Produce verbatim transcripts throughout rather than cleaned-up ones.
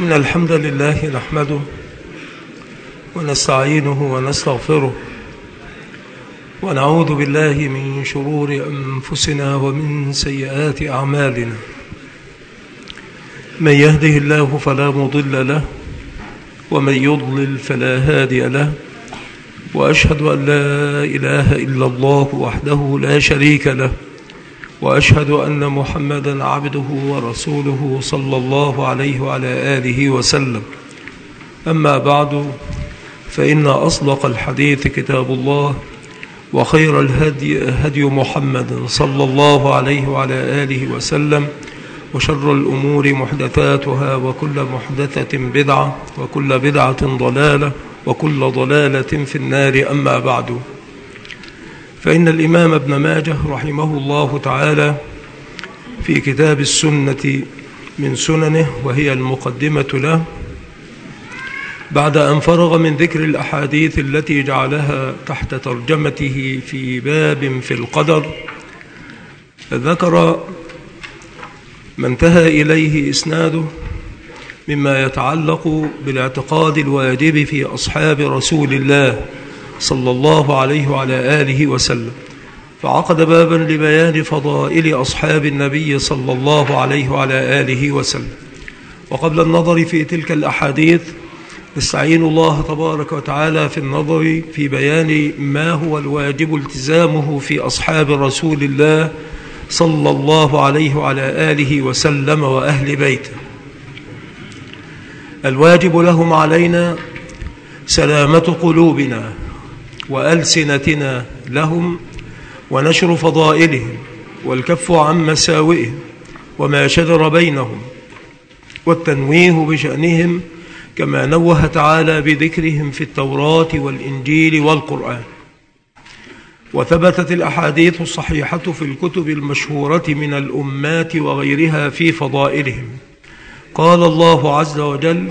إن الحمد لله نحمده ونستعينه ونستغفره ونعوذ بالله من شرور أنفسنا ومن سيئات أعمالنا. من يهده الله فلا مضل له ومن يضلل فلا هادي له، وأشهد أن لا إله إلا الله وحده لا شريك له، وأشهد أن محمدا عبده ورسوله صلى الله عليه وعلى آله وسلم. أما بعد، فإن أصدق الحديث كتاب الله، وخير الهدي هدي محمد صلى الله عليه وعلى آله وسلم، وشر الأمور محدثاتها، وكل محدثة بدعة، وكل بدعة ضلالة، وكل ضلالة في النار. أما بعد، فإن الإمام ابن ماجه رحمه الله تعالى في كتاب السنة من سننه وهي المقدمة له، بعد أن فرغ من ذكر الأحاديث التي جعلها تحت ترجمته في باب في القدر، ذكر ما انتهى إليه إسناده مما يتعلق بالاعتقاد الواجب في أصحاب رسول الله صلى الله عليه وعلى آله وسلم، فعقد بابا لبيان فضائل أصحاب النبي صلى الله عليه وعلى آله وسلم. وقبل النظر في تلك الأحاديث، نستعين الله تبارك وتعالى في النظر في بيان ما هو الواجب التزامه في أصحاب رسول الله صلى الله عليه وعلى آله وسلم وأهل بيته. الواجب لهم علينا سلامة قلوبنا وألسنتنا لهم، ونشر فضائلهم، والكف عن مساوئهم وما شجر بينهم، والتنويه بشأنهم كما نوه تعالى بذكرهم في التوراة والإنجيل والقرآن. وثبتت الأحاديث الصحيحة في الكتب المشهورة من الأمات وغيرها في فضائلهم. قال الله عز وجل: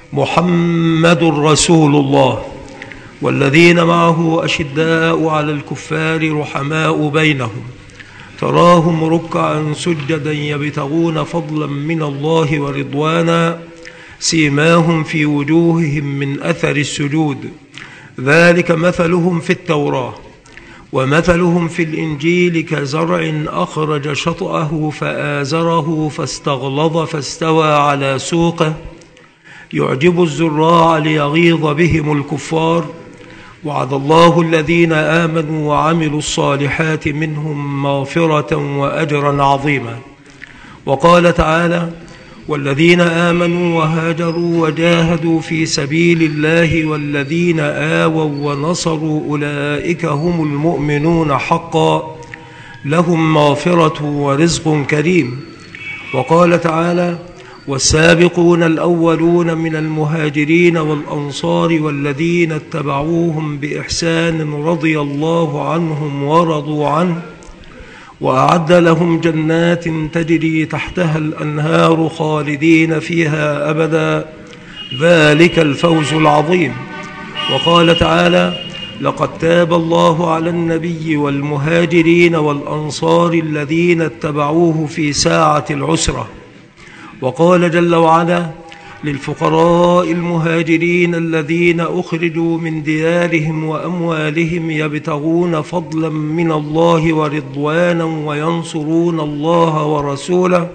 محمد رسول الله والذين معه أشداء على الكفار رحماء بينهم، تراهم ركعا سجدا يبتغون فضلا من الله ورضوانا، سيماهم في وجوههم من أثر السجود، ذلك مثلهم في التوراة ومثلهم في الإنجيل كزرع أخرج شطأه فآزره فاستغلظ فاستوى على سوقه يعجب الزراع ليغيظ بهم الكفار، وعد الله الذين آمنوا وعملوا الصالحات منهم مغفرة وأجرا عظيما. وقال تعالى: والذين آمنوا وهاجروا وجاهدوا في سبيل الله والذين آووا ونصروا أولئك هم المؤمنون حقا، لهم مغفرة ورزق كريم. وقال تعالى: والسابقون الأولون من المهاجرين والأنصار والذين اتبعوهم بإحسان رضي الله عنهم ورضوا عنه، وأعد لهم جنات تجري تحتها الأنهار خالدين فيها أبدا، ذلك الفوز العظيم. وقال تعالى: لقد تاب الله على النبي والمهاجرين والأنصار الذين اتبعوه في ساعة العسرة. وقال جل وعلا: للفقراء المهاجرين الذين أخرجوا من ديارهم وأموالهم يبتغون فضلا من الله ورضوانا وينصرون الله ورسوله،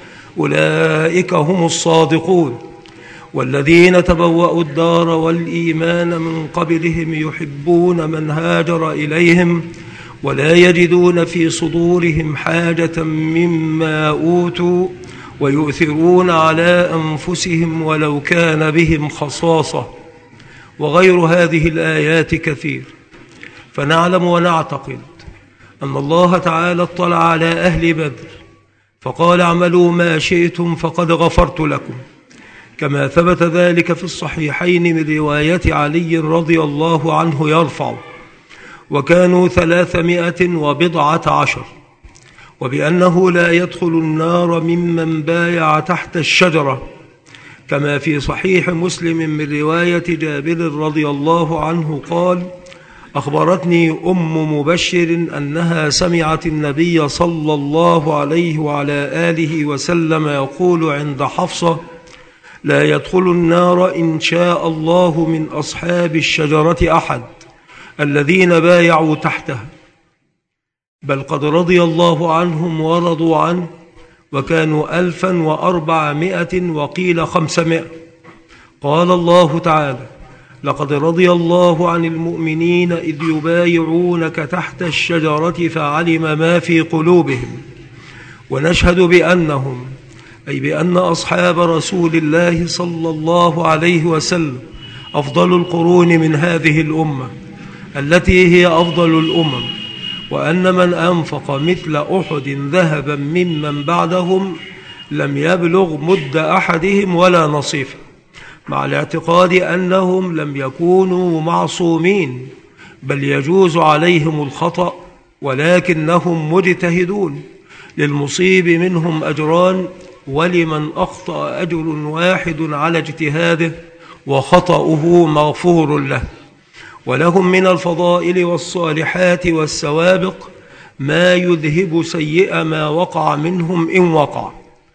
أولئك هم الصادقون. والذين تبوأوا الدار والإيمان من قبلهم يحبون من هاجر إليهم ولا يجدون في صدورهم حاجة مما أوتوا ويؤثرون على أنفسهم ولو كان بهم خصاصة. وغير هذه الآيات كثير. فنعلم ونعتقد أن الله تعالى اطلع على أهل بدر فقال: اعملوا ما شئتم فقد غفرت لكم، كما ثبت ذلك في الصحيحين من رواية علي رضي الله عنه يرفع: وكانوا ثلاثمائة وبضعة عشر، وبأنه لا يدخل النار ممن بايع تحت الشجرة، كما في صحيح مسلم من رواية جابر رضي الله عنه قال: أخبرتني أم مبشر أنها سمعت النبي صلى الله عليه وعلى آله وسلم يقول عند حفصة: لا يدخل النار إن شاء الله من أصحاب الشجرة أحد الذين بايعوا تحتها، بل قد رضي الله عنهم ورضوا عنه، وكانوا ألفا وأربعمائة وقيل خمسمائة. قال الله تعالى: لقد رضي الله عن المؤمنين إذ يبايعونك تحت الشجرة فعلم ما في قلوبهم. ونشهد بأنهم، أي بأن أصحاب رسول الله صلى الله عليه وسلم أفضل القرون من هذه الأمة التي هي أفضل الأمم، وأن من أنفق مثل أحد ذهبا ممن بعدهم لم يبلغ مد أحدهم ولا نصيفه، مع الاعتقاد أنهم لم يكونوا معصومين، بل يجوز عليهم الخطأ، ولكنهم مجتهدون، للمصيب منهم أجران، ولمن أخطأ أجر واحد على اجتهاده وخطأه مغفور له. ولهم من الفضائل والصالحات والسوابق ما يذهب سيئ ما وقع منهم إن وقع.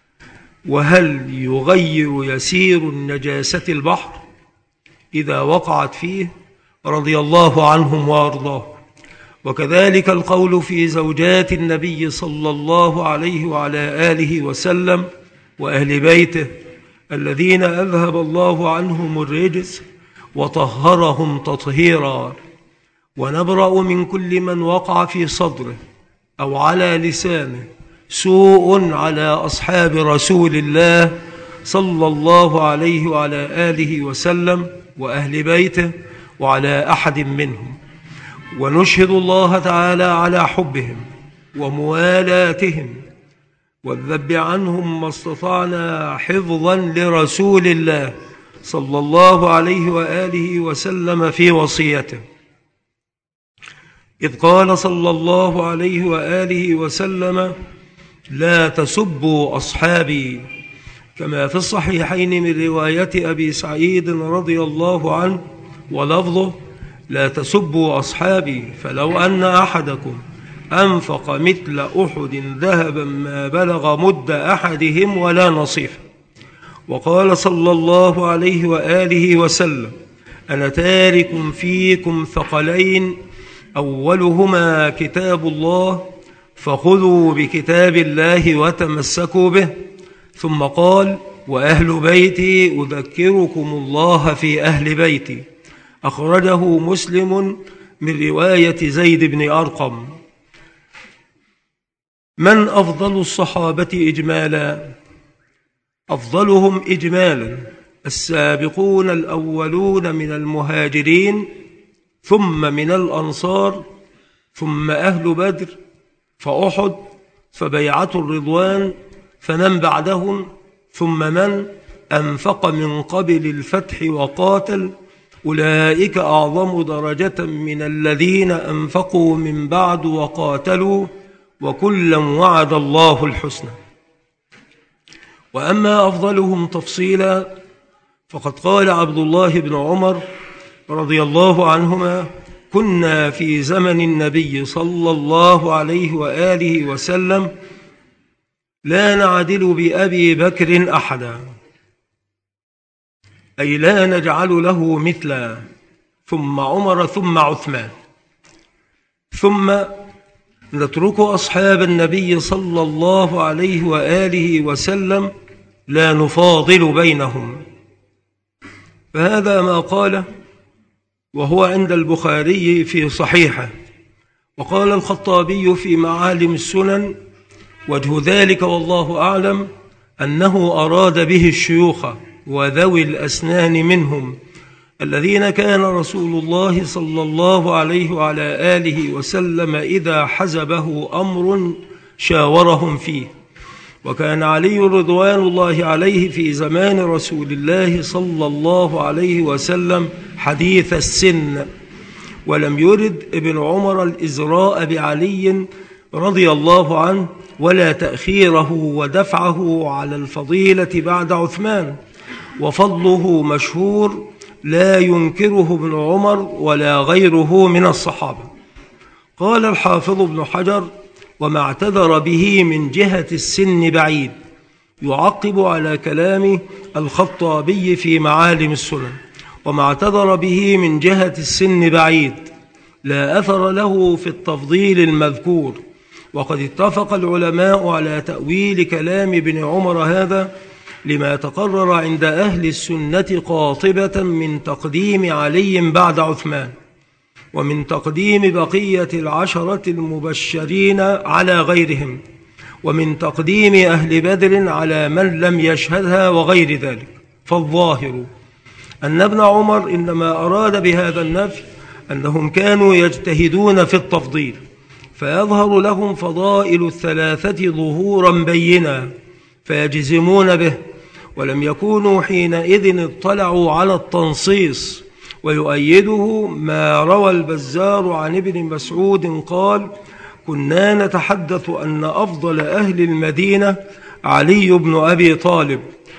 وهل يغير يسير النجاسة البحر إذا وقعت فيه؟ رضي الله عنهم وأرضاه. وكذلك القول في زوجات النبي صلى الله عليه وعلى آله وسلم وأهل بيته الذين أذهب الله عنهم الرجس وطهرهم تطهيرا. ونبرأ من كل من وقع في صدره أو على لسانه سوء على أصحاب رسول الله صلى الله عليه وعلى آله وسلم وأهل بيته وعلى أحد منهم، ونشهد الله تعالى على حبهم وموالاتهم والذب عنهم ما استطعنا حفظا لرسول الله صلى الله عليه وآله وسلم في وصيته، إذ قال صلى الله عليه وآله وسلم: لا تسبوا أصحابي، كما في الصحيحين من رواية أبي سعيد رضي الله عنه ولفظه: لا تسبوا أصحابي، فلو أن أحدكم أنفق مثل أحد ذهبا ما بلغ مد أحدهم ولا نصيفه. وقال صلى الله عليه وآله وسلم: أنا تارك فيكم ثقلين، أولهما كتاب الله، فخذوا بكتاب الله وتمسكوا به. ثم قال: وأهل بيتي أذكركم الله في أهل بيتي، أخرجه مسلم من رواية زيد بن أرقم. من أفضل الصحابة إجمالا؟ أفضلهم إجمالا السابقون الأولون من المهاجرين، ثم من الأنصار، ثم أهل بدر، فأحد، فبيعة الرضوان، فمن بعدهم، ثم من أنفق من قبل الفتح وقاتل، أولئك أعظم درجة من الذين أنفقوا من بعد وقاتلوا، وكلا وعد الله الحسنى. وأما أفضلهم تفصيلا فقد قال عبد الله بن عمر رضي الله عنهما: كنا في زمن النبي صلى الله عليه وآله وسلم لا نعدل بأبي بكر أحدا، أي لا نجعل له مثلا، ثم عمر ثم عثمان، ثم نترك أصحاب النبي صلى الله عليه وآله وسلم لا نفاضل بينهم. فهذا ما قاله، وهو عند البخاري في صحيحه. وقال الخطابي في معالم السنن: وجه ذلك والله أعلم أنه أراد به الشيوخ وذوي الأسنان منهم الذين كان رسول الله صلى الله عليه وعلى آله وسلم إذا حزبه أمر شاورهم فيه. وكان علي رضوان الله عليه في زمان رسول الله صلى الله عليه وسلم حديث السن، ولم يرد ابن عمر الإزراء بعلي رضي الله عنه ولا تأخيره ودفعه على الفضيلة بعد عثمان، وفضله مشهور لا ينكره ابن عمر ولا غيره من الصحابة. قال الحافظ ابن حجر: وما اعتذر به من جهة السن بعيد، يعقب على كلام الخطابي في معالم السنن، وما اعتذر به من جهة السن بعيد، لا أثر له في التفضيل المذكور. وقد اتفق العلماء على تأويل كلام ابن عمر هذا لما تقرر عند أهل السنة قاطبة من تقديم علي بعد عثمان، ومن تقديم بقية العشرة المبشرين على غيرهم، ومن تقديم أهل بدر على من لم يشهدها وغير ذلك. فالظاهر أن ابن عمر إنما أراد بهذا النفي أنهم كانوا يجتهدون في التفضيل، فيظهر لهم فضائل الثلاثة ظهورا بينا فيجزمون به، ولم يكونوا حينئذ اطلعوا على التنصيص. ويؤيده ما روى البزار عن ابن مسعود قال: كنا نتحدث أن أفضل أهل المدينة علي بن أبي طالب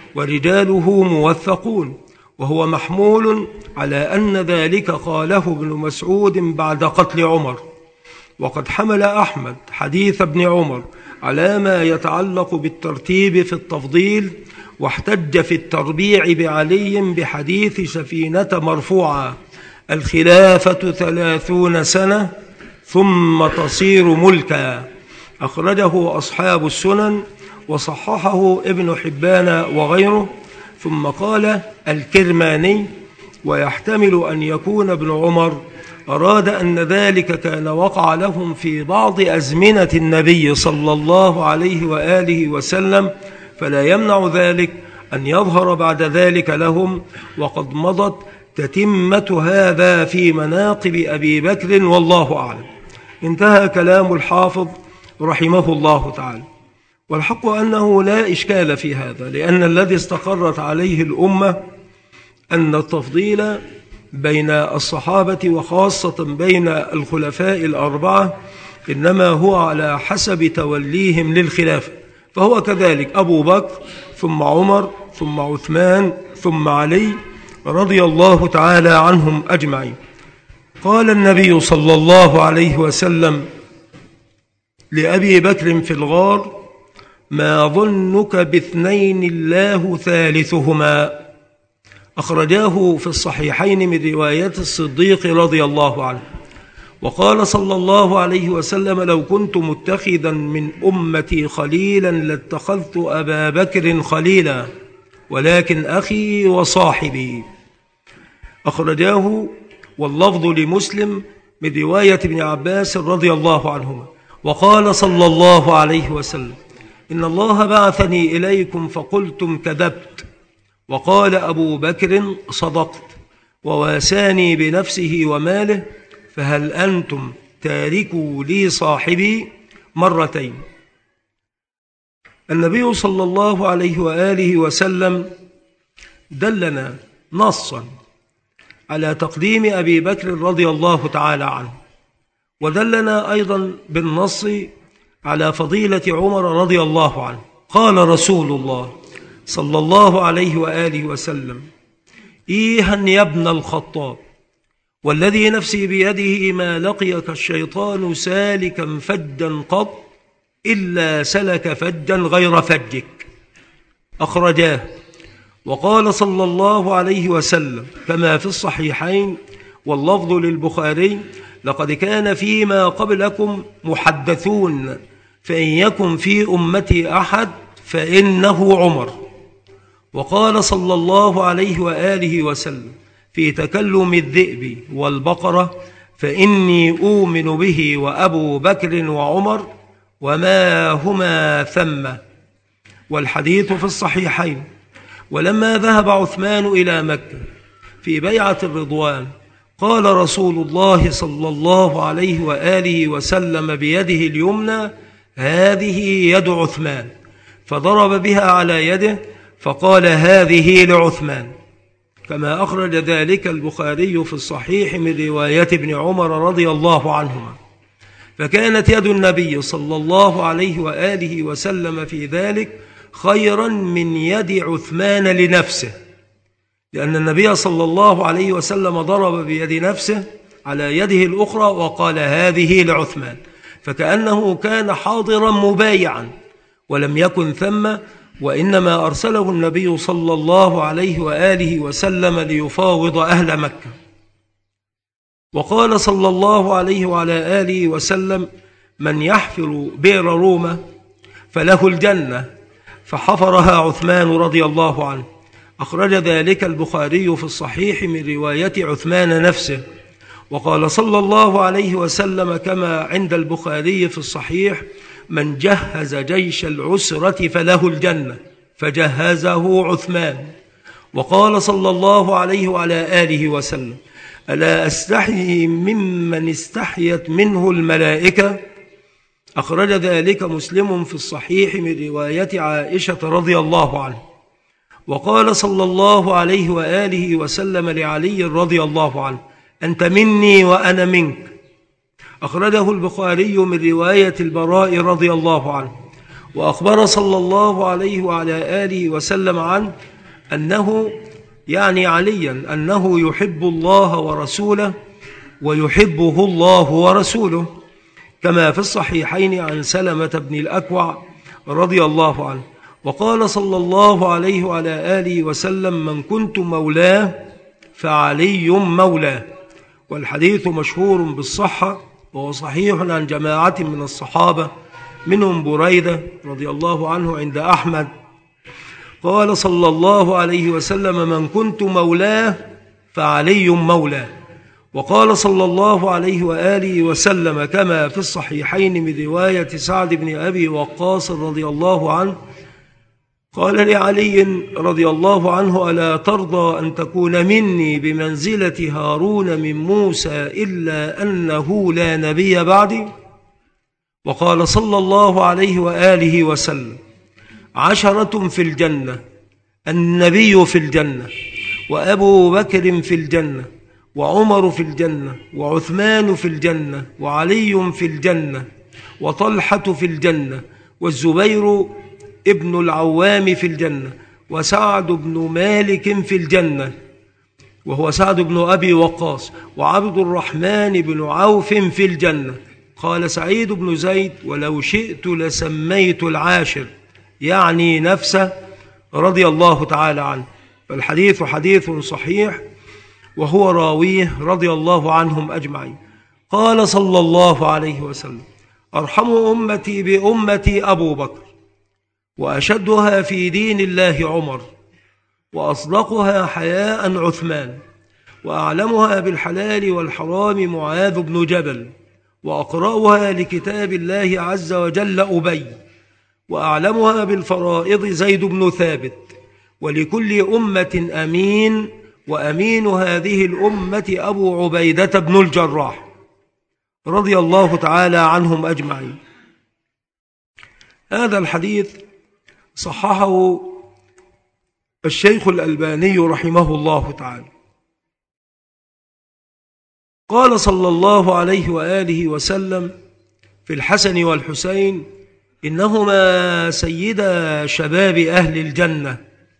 ورجاله موثقون، وهو محمول على أن ذلك قاله ابن مسعود بعد قتل عمر. وقد حمل أحمد حديث ابن عمر على ما يتعلق بالترتيب في التفضيل، واحتج في التربيع بعلي بحديث سفينة مرفوعة: الخلافة ثلاثون سنة ثم تصير ملكا، أخرجه أصحاب السنن وصححه ابن حبان وغيره. ثم قال الكرماني: ويحتمل أن يكون ابن عمر أراد أن ذلك كان وقع لهم في بعض أزمنة النبي صلى الله عليه وآله وسلم، فلا يمنع ذلك أن يظهر بعد ذلك لهم، وقد مضت تتمة هذا في مناقب أبي بكر والله أعلم. انتهى كلام الحافظ رحمه الله تعالى. والحق أنه لا إشكال في هذا، لأن الذي استقرت عليه الأمة أن التفضيل بين الصحابة وخاصة بين الخلفاء الأربعة إنما هو على حسب توليهم للخلافة، فهو كذلك أبو بكر ثم عمر ثم عثمان ثم علي رضي الله تعالى عنهم أجمعين. قال النبي صلى الله عليه وسلم لأبي بكر في الغار: ما ظنك باثنين الله ثالثهما؟ أخرجاه في الصحيحين من رواية الصديق رضي الله عنه. وقال صلى الله عليه وسلم: لو كنت متخذا من أمتي خليلا لاتخذت أبا بكر خليلا، ولكن أخي وصاحبي. أخرجاه واللفظ لمسلم من رواية ابن عباس رضي الله عنهما. وقال صلى الله عليه وسلم: إن الله بعثني إليكم فقلتم كذبت، وقال أبو بكر صدقت، وواساني بنفسه وماله، فهل أنتم تاركوا لي صاحبي؟ مرتين. النبي صلى الله عليه وآله وسلم دلنا نصا على تقديم أبي بكر رضي الله تعالى عنه، ودلنا أيضا بالنص على فضيلة عمر رضي الله عنه. قال رسول الله صلى الله عليه وآله وسلم: إيها يا ابن الخطاب، والذي نفسي بيده ما لقيك الشيطان سالكا فجا قط إلا سلك فجا غير فجك. أخرجاه. وقال صلى الله عليه وسلم كما في الصحيحين واللفظ للبخاري: لقد كان فيما قبلكم محدثون، فإن يكن في أمتي أحد فإنه عمر. وقال صلى الله عليه وآله وسلم في تكلم الذئب والبقرة: فإني أؤمن به وأبو بكر وعمر وما هما ثم. والحديث في الصحيحين. ولما ذهب عثمان إلى مكة في بيعة الرضوان قال رسول الله صلى الله عليه وآله وسلم بيده اليمنى: هذه يد عثمان، فضرب بها على يده فقال: هذه لعثمان، كما أخرج ذلك البخاري في الصحيح من رواية ابن عمر رضي الله عنهما. فكانت يد النبي صلى الله عليه وآله وسلم في ذلك خيرا من يد عثمان لنفسه، لأن النبي صلى الله عليه وسلم ضرب بيد نفسه على يده الأخرى وقال: هذه لعثمان، فكأنه كان حاضرا مبايعا ولم يكن ثم وإنما أرسله النبي صلى الله عليه وآله وسلم ليفاوض أهل مكة. وقال صلى الله عليه وعلى آله وسلم: من يحفر بئر رومة فله الجنة، فحفرها عثمان رضي الله عنه. أخرج ذلك البخاري في الصحيح من رواية عثمان نفسه. وقال صلى الله عليه وسلم كما عند البخاري في الصحيح: من جهز جيش العسرة فله الجنة، فجهزه عثمان. وقال صلى الله عليه وعلى آله وسلم: ألا أستحيي ممن استحيت منه الملائكة. أخرج ذلك مسلم في الصحيح من رواية عائشة رضي الله عنه. وقال صلى الله عليه وآله وسلم لعلي رضي الله عنه: أنت مني وأنا منك. أخرجه البخاري من رواية البراء رضي الله عنه. وأخبر صلى الله عليه وعلى آله وسلم عنه أنه يعني عليا أنه يحب الله ورسوله ويحبه الله ورسوله، كما في الصحيحين عن سلمة بن الأكوع رضي الله عنه. وقال صلى الله عليه وعلى آله وسلم: من كنت مولاه فعلي مولاه. والحديث مشهور بالصحة، وهو صحيح عن جماعة من الصحابة منهم بريدة رضي الله عنه عند أحمد. قال صلى الله عليه وسلم: من كنت مولاه فعلي مولاه. وقال صلى الله عليه وآله وسلم كما في الصحيحين من رواية سعد بن أبي وقاص رضي الله عنه، قال لعلي رضي الله عنه: ألا ترضى أن تكون مني بمنزلة هارون من موسى إلا أنه لا نبي بعدي؟ وقال صلى الله عليه وآله وسلم: عشرة في الجنة، النبي في الجنة، وأبو بكر في الجنة، وعمر في الجنة، وعثمان في الجنة، وعلي في الجنة، وطلحة في الجنة، والزبير ابن العوام في الجنة، وسعد بن مالك في الجنة وهو سعد بن أبي وقاص، وعبد الرحمن بن عوف في الجنة. قال سعيد بن زيد: ولو شئت لسميت العاشر، يعني نفسه رضي الله تعالى عنه. فالحديث حديث صحيح، وهو راويه رضي الله عنهم أجمعين. قال صلى الله عليه وسلم: أرحم أمتي بأمتي أبو بكر، وأشدها في دين الله عمر، وأصدقها حياء عثمان، وأعلمها بالحلال والحرام معاذ بن جبل، وأقرأها لكتاب الله عز وجل أبي، وأعلمها بالفرائض زيد بن ثابت. ولكل أمة أمين، وأمين هذه الأمة أبو عبيدة بن الجراح رضي الله تعالى عنهم أجمعين. هذا الحديث صححه الشيخ الألباني رحمه الله تعالى. قال صلى الله عليه وآله وسلم في الحسن والحسين: إنهما سيدا شباب أهل الجنة.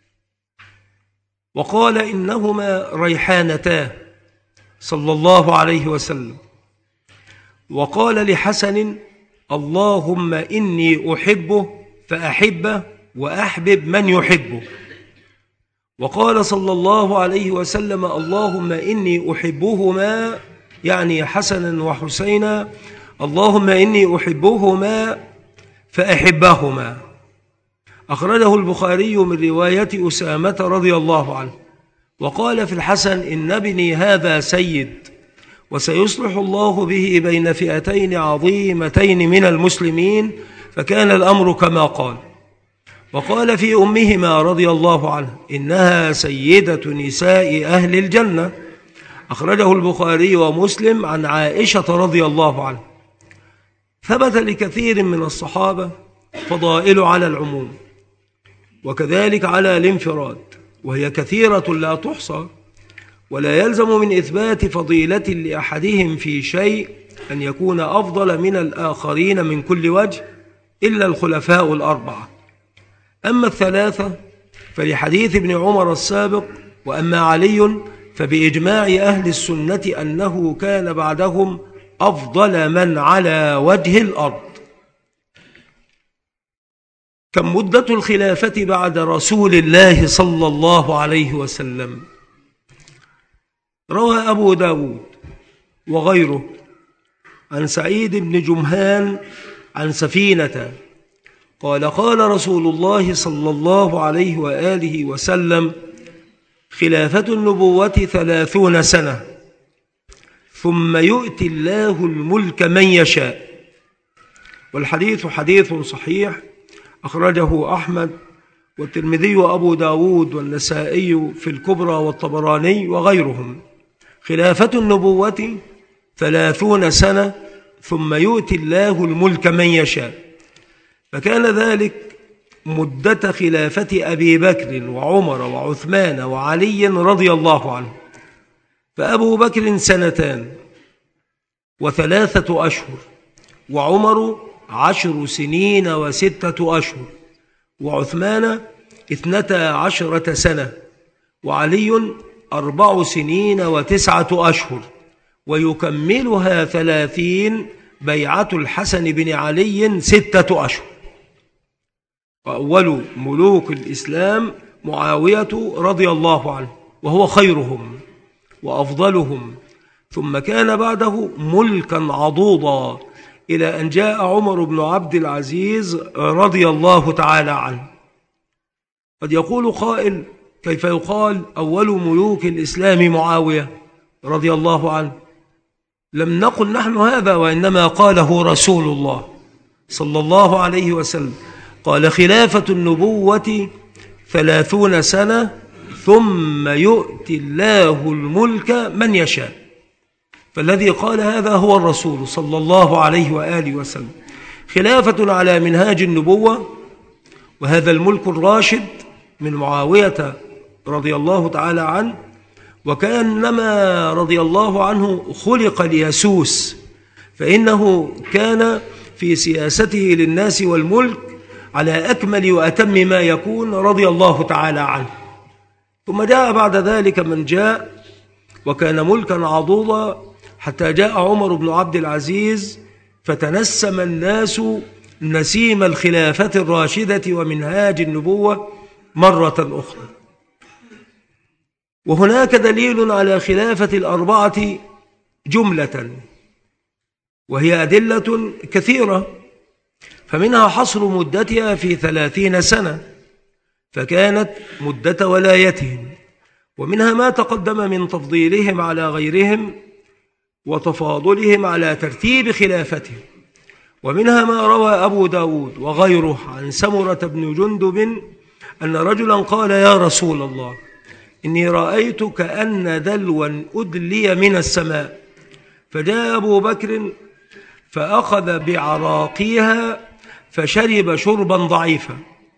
وقال: إنهما ريحانتاه صلى الله عليه وسلم. وقال لحسن: اللهم إني أحبه فأحبه، وأحبب من يحبه. وقال صلى الله عليه وسلم: اللهم إني أحبهما، يعني حسنا وحسينا، اللهم إني أحبهما فأحبهما. أخرجه البخاري من رواية أسامة رضي الله عنه. وقال في الحسن: إن ابني هذا سيد، وسيصلح الله به بين فئتين عظيمتين من المسلمين، فكان الأمر كما قال. وقال في أمهما رضي الله عنه: إنها سيدة نساء أهل الجنة. أخرجه البخاري ومسلم عن عائشة رضي الله عنه. ثبت لكثير من الصحابة فضائل على العموم، وكذلك على الانفراد، وهي كثيرة لا تحصى، ولا يلزم من إثبات فضيلة لأحدهم في شيء أن يكون أفضل من الآخرين من كل وجه إلا الخلفاء الأربعة. أما الثلاثة فلحديث ابن عمر السابق. وأما علي فبإجماع أهل السنة أنه كان بعدهم أفضل من على وجه الأرض. كم مدة الخلافة بعد رسول الله صلى الله عليه وسلم؟ روى أبو داود وغيره عن سعيد بن جمهان عن سفينة قال قال رسول الله صلى الله عليه وآله وسلم: خلافة النبوة ثلاثون سنة ثم يؤتي الله الملك من يشاء. والحديث حديث صحيح أخرجه أحمد والترمذي وأبو داود والنسائي في الكبرى والطبراني وغيرهم. خلافة النبوة ثلاثون سنة ثم يؤتي الله الملك من يشاء، فكان ذلك مدة خلافة أبي بكر وعمر وعثمان وعلي رضي الله عنه. فأبو بكر سنتان وثلاثة أشهر، وعمر عشر سنين وستة أشهر، وعثمان اثنتا عشرة سنة، وعلي أربع سنين وتسعة أشهر، ويكملها ثلاثين بيعة الحسن بن علي ستة أشهر. وأول ملوك الإسلام معاوية رضي الله عنه، وهو خيرهم وأفضلهم، ثم كان بعده ملكا عضوضا إلى أن جاء عمر بن عبد العزيز رضي الله تعالى عنه. قد يقول قائل: كيف يقال أول ملوك الإسلام معاوية رضي الله عنه؟ لم نقل نحن هذا، وإنما قاله رسول الله صلى الله عليه وسلم. قال: خلافة النبوة ثلاثون سنة ثم يؤتي الله الملك من يشاء. فالذي قال هذا هو الرسول صلى الله عليه وآله وسلم. خلافة على منهاج النبوة، وهذا الملك الراشد من معاوية رضي الله تعالى عنه، وكأنما رضي الله عنه خلق ليسوس، فإنه كان في سياسته للناس والملك على أكمل وأتم ما يكون رضي الله تعالى عنه. ثم جاء بعد ذلك من جاء وكان ملكا عضوضا، حتى جاء عمر بن عبد العزيز فتنسم الناس نسيم الخلافة الراشدة ومنهاج النبوة مرة أخرى. وهناك دليل على خلافة الأربعة جملة، وهي أدلة كثيرة، فمنها حصر مدتها في ثلاثين سنة فكانت مدة ولايتهم، ومنها ما تقدم من تفضيلهم على غيرهم وتفاضلهم على ترتيب خلافتهم، ومنها ما روى أبو داود وغيره عن سمرة بن جندب أن رجلا قال: يا رسول الله، إني رأيت كأن دلوا أدلي من السماء، فجاء أبو بكر فأخذ بعراقيها فشرب شربا ضعيفا.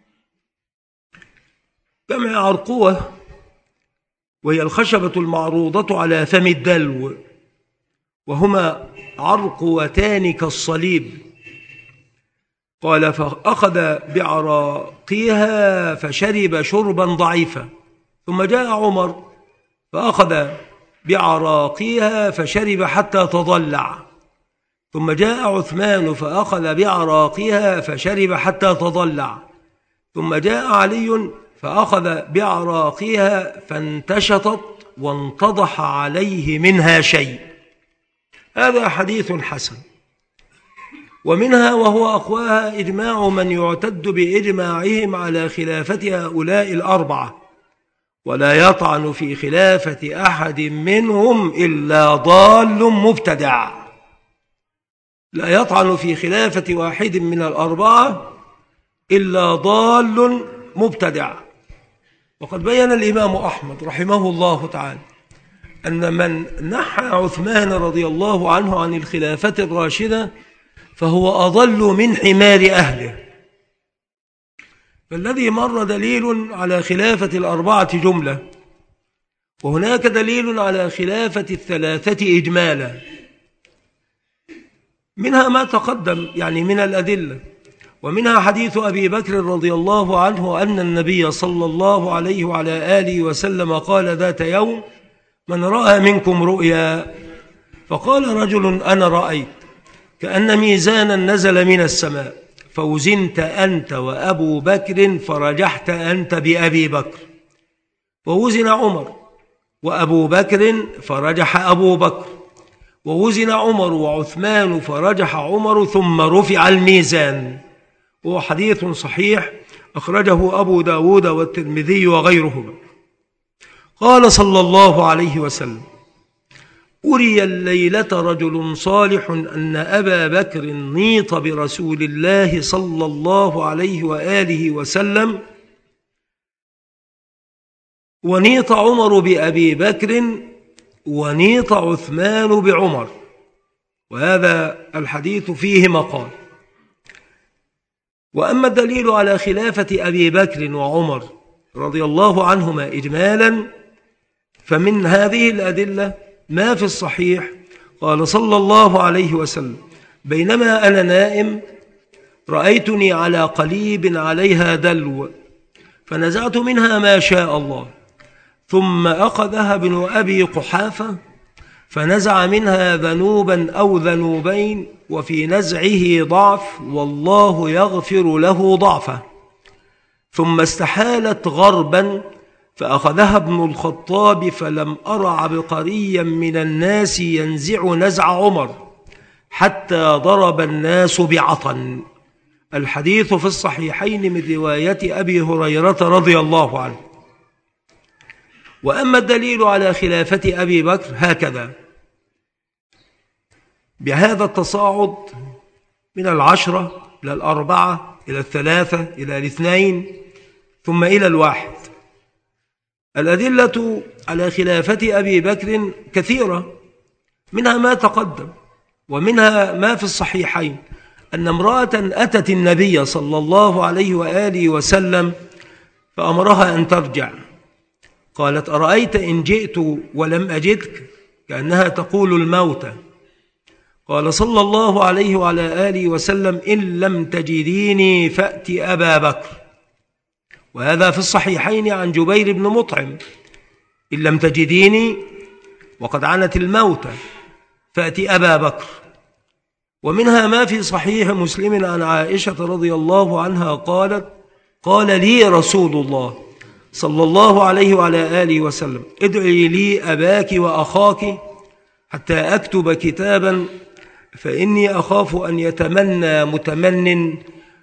جمع عرقوة، وهي الخشبة المعروضة على فم الدلو، وهما عرقوتان كالصليب. قال: فأخذ بعراقيها فشرب شربا ضعيفا. ثم جاء عمر فأخذ بعراقيها فشرب حتى تضلع. ثم جاء عثمان فأخذ بعراقيها فشرب حتى تضلع. ثم جاء علي فأخذ بعراقيها فانتشطت وانتضح عليه منها شيء. هذا حديث حسن. ومنها وهو أقواها إجماع من يعتد بإجماعهم على خلافة هؤلاء الأربعة، ولا يطعن في خلافة أحد منهم إلا ضال مبتدع. لا يطعن في خلافة واحد من الأربعة إلا ضال مبتدع. وقد بين الإمام أحمد رحمه الله تعالى أن من نحى عثمان رضي الله عنه عن الخلافة الراشدة فهو أضل من حمار أهله. فالذي مر دليل على خلافة الأربعة جملة، وهناك دليل على خلافة الثلاثة إجمالا، منها ما تقدم يعني من الأدلة، ومنها حديث أبي بكر رضي الله عنه أن النبي صلى الله عليه وعلى آله وسلم قال ذات يوم: من رأى منكم رؤيا؟ فقال رجل: أنا رأيت كأن ميزانا نزل من السماء فوزنت أنت وأبو بكر فرجحت أنت بأبي بكر، ووزن عمر وأبو بكر فرجح أبو بكر، ووزن عمر وعثمان فرجح عمر، ثم رفع الميزان. وهو حديث صحيح أخرجه أبو داود والترمذي وغيرهما. قال صلى الله عليه وسلم: أري الليلة رجل صالح أن أبا بكر نيط برسول الله صلى الله عليه وآله وسلم، ونيط عمر بأبي بكر، ونيط عثمان بعمر. وهذا الحديث فيه مقال. وأما الدليل على خلافة أبي بكر وعمر رضي الله عنهما إجمالا، فمن هذه الأدلة ما في الصحيح قال صلى الله عليه وسلم: بينما أنا نائم رأيتني على قليب عليها دلو، فنزعت منها ما شاء الله، ثم أخذها ابن أبي قحافة فنزع منها ذنوبا أو ذنوبين، وفي نزعه ضعف، والله يغفر له ضعفه. ثم استحالت غربا فأخذها ابن الخطاب، فلم أر عبقريا من الناس ينزع نزع عمر حتى ضرب الناس بعطن. الحديث في الصحيحين من رواية أبي هريرة رضي الله عنه. وأما الدليل على خلافة أبي بكر هكذا: بهذا التصاعد من العشرة إلى الأربعة إلى الثلاثة إلى الاثنين ثم إلى الواحد. الأدلة على خلافة أبي بكر كثيرة، منها ما تقدم، ومنها ما في الصحيحين أن امرأة أتت النبي صلى الله عليه وآله وسلم فأمرها أن ترجع، قالت: أرأيت إن جئت ولم أجدك؟ كأنها تقول الموت. قال صلى الله عليه وعلى آله وسلم: إن لم تجديني فأت أبا بكر. وهذا في الصحيحين عن جبير بن مطعم: إن لم تجديني وقد عنت الموت فأت أبا بكر. ومنها ما في صحيح مسلم عن عائشة رضي الله عنها قالت: قال لي رسول الله صلى الله عليه وعلى آله وسلم: ادعي لي أباك وأخاك حتى أكتب كتابا، فإني أخاف أن يتمنى متمن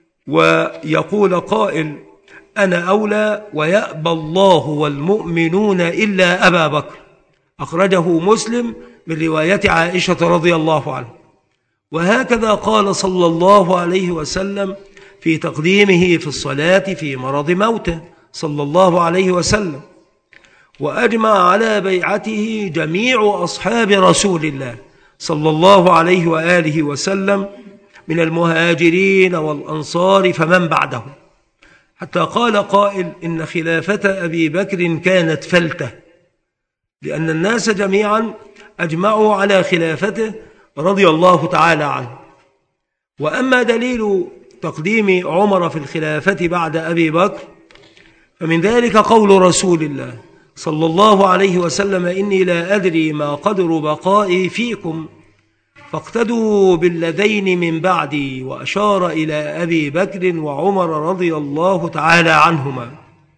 ويقول قائل أنا أولى ويأبى الله والمؤمنون إلا أبا بكر. أخرجه مسلم من رواية عائشة رضي الله عنها. وهكذا قال صلى الله عليه وسلم في تقديمه في الصلاة في مرض موته صلى الله عليه وسلم. وأجمع على بيعته جميع أصحاب رسول الله صلى الله عليه وآله وسلم من المهاجرين والأنصار فمن بعده، حتى قال قائل: إن خلافة أبي بكر كانت فلتة، لأن الناس جميعا أجمعوا على خلافته رضي الله تعالى عنه. وأما دليل تقديم عمر في الخلافة بعد أبي بكر فمن ذلك قول رسول الله صلى الله عليه وسلم: إني لا أدري ما قدر بقائي فيكم فاقتدوا بالذين من بعدي، وأشار إلى أبي بكر وعمر رضي الله تعالى عنهما.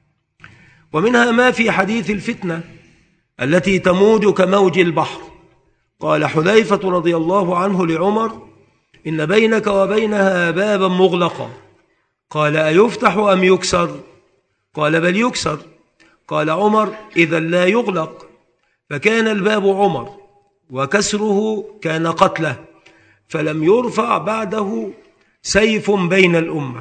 ومنها ما في حديث الفتنة التي تموج كموج البحر. قال حذيفة رضي الله عنه لعمر: إن بينك وبينها بابا مغلقا. قال: أيفتح أم يكسر؟ قال: بل يكسر. قال عمر: إذا لا يغلق. فكان الباب عمر، وكسره كان قتله، فلم يرفع بعده سيف بين الأمة.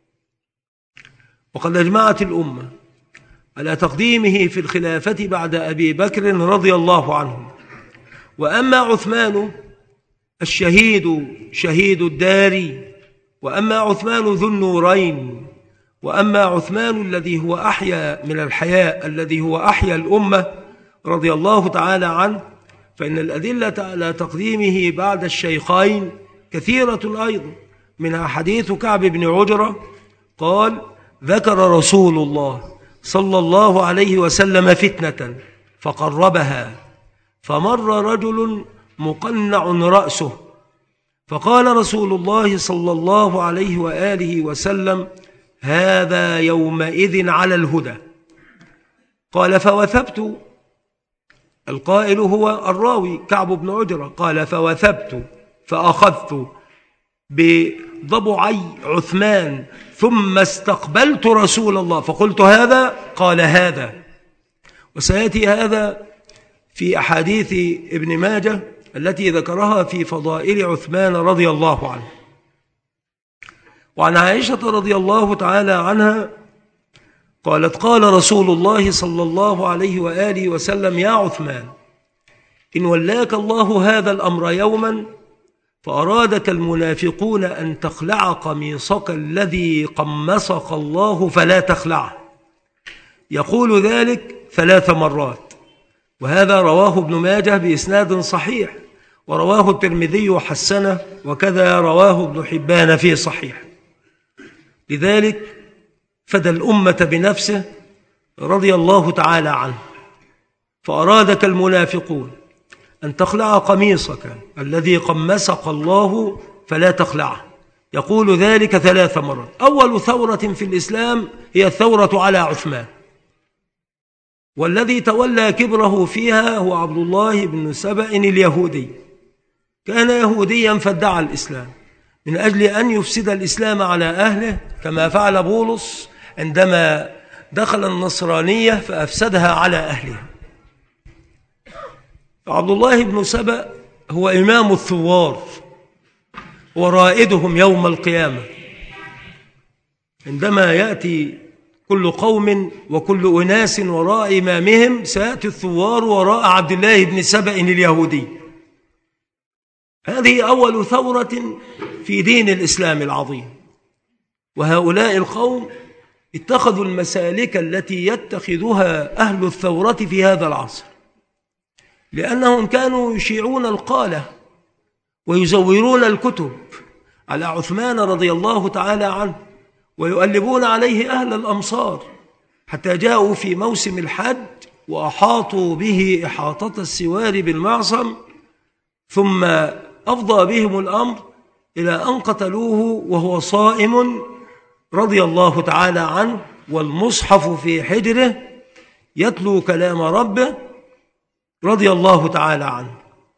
وقد أجمعت الأمة على تقديمه في الخلافة بعد أبي بكر رضي الله عنه. وأما عثمان الشهيد شهيد الدار، وأما عثمان ذو النورين، وأما عثمان الذي هو أحيا من الحياء الذي هو أحيا الأمة رضي الله تعالى عنه، فإن الأدلة على تقديمه بعد الشيخين كثيرة أيضا، منها حديث كعب بن عجرة قال: ذكر رسول الله صلى الله عليه وسلم فتنة فقربها، فمر رجل مقنع رأسه فقال رسول الله صلى الله عليه وآله وسلم: هذا يومئذ على الهدى. قال: فوثبت. القائل هو الراوي كعب بن عجرة. قال: فوثبت فأخذت بضبعي عثمان ثم استقبلت رسول الله فقلت: هذا؟ قال: هذا. وسيأتي هذا في أحاديث ابن ماجه التي ذكرها في فضائل عثمان رضي الله عنه. وعن عائشة رضي الله تعالى عنها قالت: قال رسول الله صلى الله عليه وآله وسلم: يا عثمان، إن ولاك الله هذا الأمر يوما فأرادك المنافقون أن تخلع قميصك الذي قمصك الله فلا تخلعه. يقول ذلك ثلاث مرات. وهذا رواه ابن ماجه بإسناد صحيح، ورواه الترمذي وحسنه، وكذا رواه ابن حبان في صحيح. لذلك فدى الأمة بنفسه رضي الله تعالى عنه. فأرادك المنافقون أن تخلع قميصك الذي قمسك الله فلا تخلعه. يقول ذلك ثلاث مرات. أول ثورة في الإسلام هي الثورة على عثمان، والذي تولى كبره فيها هو عبد الله بن سبأ اليهودي. كان يهوديا فادعى الإسلام من أجل أن يفسد الإسلام على أهله، كما فعل بولس عندما دخل النصرانية فأفسدها على أهلها. عبد الله بن سبأ هو إمام الثوار ورائدهم يوم القيامة، عندما يأتي كل قوم وكل أناس وراء إمامهم سيأتي الثوار وراء عبد الله بن سبأ اليهودي. هذه أول ثورة في دين الإسلام العظيم. وهؤلاء القوم اتخذوا المسالك التي يتخذها أهل الثورة في هذا العصر، لأنهم كانوا يشيعون القالة ويزورون الكتب على عثمان رضي الله تعالى عنه، ويؤلبون عليه أهل الأمصار، حتى جاءوا في موسم الحج وأحاطوا به إحاطة السوار بالمعصم، ثم أفضى بهم الأمر إلى أن قتلوه وهو صائم رضي الله تعالى عنه، والمصحف في حجره يتلو كلام ربه رضي الله تعالى عنه.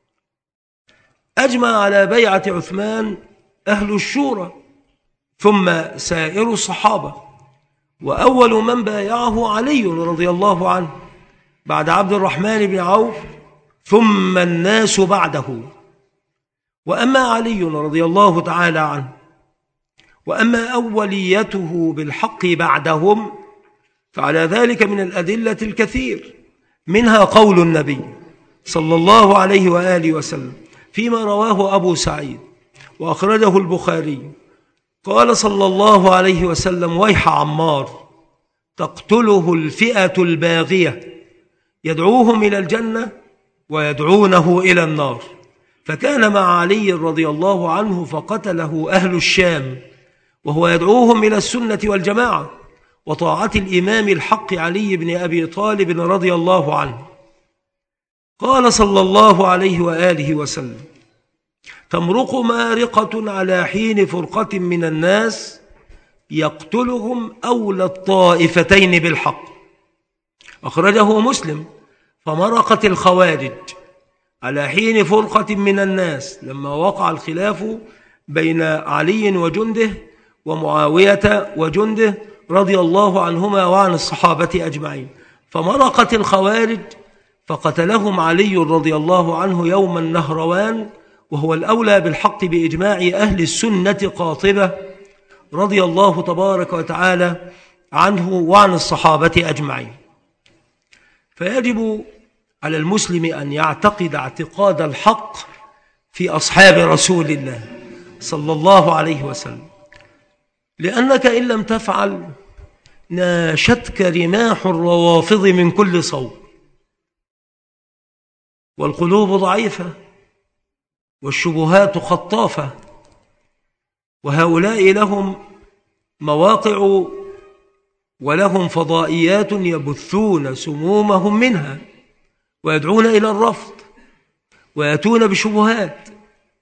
أجمع على بيعة عثمان أهل الشورى ثم سائر الصحابة، وأول من بايعه علي رضي الله عنه بعد عبد الرحمن بن عوف، ثم الناس بعده. وأما علي رضي الله تعالى عنه وأما أوليته بالحق بعدهم فعلى ذلك من الأدلة الكثير، منها قول النبي صلى الله عليه وآله وسلم فيما رواه أبو سعيد وأخرجه البخاري، قال صلى الله عليه وسلم: ويح عمار، تقتله الفئة الباغية، يدعوهم إلى الجنة ويدعونه إلى النار. فكان مع علي رضي الله عنه فقتله أهل الشام، وهو يدعوهم إلى السنة والجماعة وطاعة الإمام الحق علي بن أبي طالب رضي الله عنه. قال صلى الله عليه وآله وسلم: تمرق مارقة على حين فرقة من الناس يقتلهم أولى الطائفتين بالحق. أخرجه مسلم. فمرقت الخوارج على حين فرقة من الناس لما وقع الخلاف بين علي وجنده ومعاوية وجنده رضي الله عنهما وعن الصحابة أجمعين. فمرقت الخوارج فقتلهم علي رضي الله عنه يوم النهروان، وهو الأولى بالحق بإجماع أهل السنة قاطبة رضي الله تبارك وتعالى عنه وعن الصحابة أجمعين. فيجب على المسلم أن يعتقد اعتقاد الحق في أصحاب رسول الله صلى الله عليه وسلم، لأنك إن لم تفعل ناشتك رماح الروافض من كل صوب، والقلوب ضعيفة والشبهات خطافة، وهؤلاء لهم مواقع ولهم فضائيات يبثون سمومهم منها ويدعون إلى الرفض ويأتون بشبهات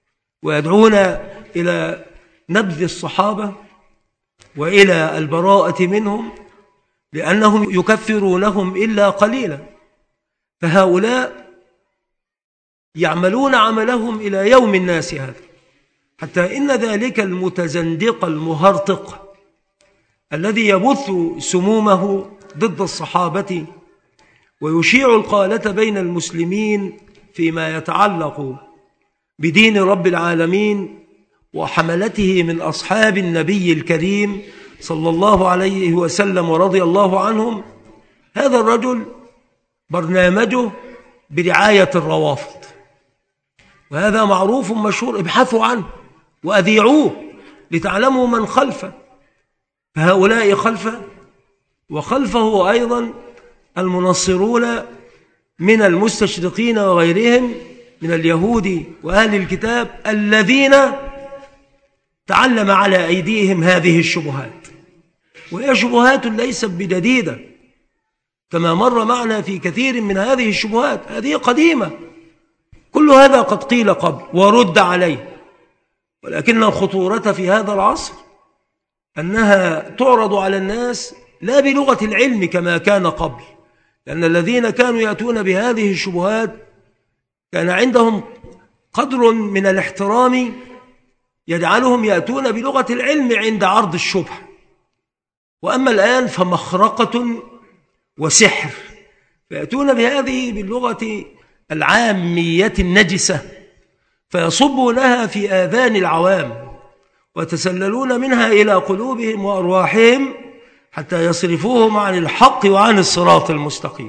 ويدعون إلى نبذ الصحابة وإلى البراءة منهم لأنهم يكفرونهم إلا قليلا. فهؤلاء يعملون عملهم إلى يوم الناس هذا، حتى إن ذلك المتزندق المهرطق الذي يبث سمومه ضد الصحابة ويشيع القالة بين المسلمين فيما يتعلق بدين رب العالمين وحملته من أصحاب النبي الكريم صلى الله عليه وسلم ورضي الله عنهم، هذا الرجل برنامجه برعاية الروافض، وهذا معروف مشهور، ابحثوا عنه وأذيعوه لتعلموا من خلفه. فهؤلاء خلفه، وخلفه أيضا المنصرون من المستشرقين وغيرهم من اليهود وأهل الكتاب الذين تعلم على أيديهم هذه الشبهات، وهي شبهات ليست بجديدة كما مر معنا في كثير من هذه الشبهات، هذه قديمة، كل هذا قد قيل قبل ورد عليه، ولكن الخطورة في هذا العصر أنها تعرض على الناس لا بلغة العلم كما كان قبل، لأن الذين كانوا يأتون بهذه الشبهات كان عندهم قدر من الاحترام يجعلهم يأتون بلغة العلم عند عرض الشبهة. وأما الآن فمخرقة وسحر، فيأتون بهذه باللغة العامية النجسة فيصبونها في آذان العوام وتسللون منها إلى قلوبهم وأرواحهم حتى يصرفوهم عن الحق وعن الصراط المستقيم.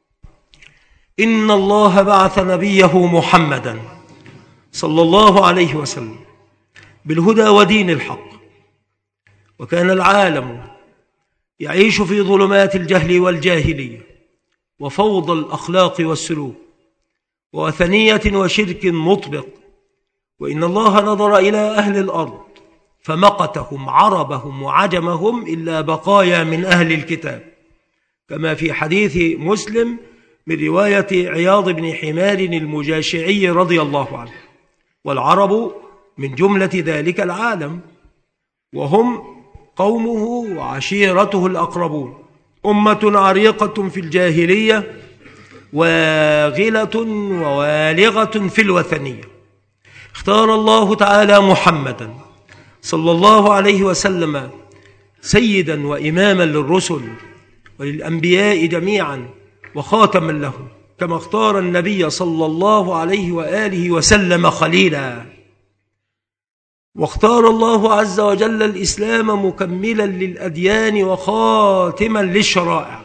إن الله بعث نبيه محمدا صلى الله عليه وسلم بالهدى ودين الحق، وكان العالم يعيش في ظلمات الجهل والجاهلية وفوضى الأخلاق والسلوك ووثنية وشرك مطبق، وإن الله نظر إلى أهل الأرض فمقتهم عربهم وعجمهم إلا بقايا من أهل الكتاب، كما في حديث مسلم من رواية عياض بن حمار المجاشعي رضي الله عنه. والعرب من جملة ذلك العالم، وهم قومه وعشيرته الأقربون، أمة عريقة في الجاهلية واغلة ووالغة في الوثنية. اختار الله تعالى محمدا صلى الله عليه وسلم سيدا وإماما للرسل وللأنبياء جميعا وخاتما لهم، كما اختار النبي صلى الله عليه وآله وسلم خليلا. واختار الله عز وجل الإسلام مكملا للأديان وخاتما للشرائع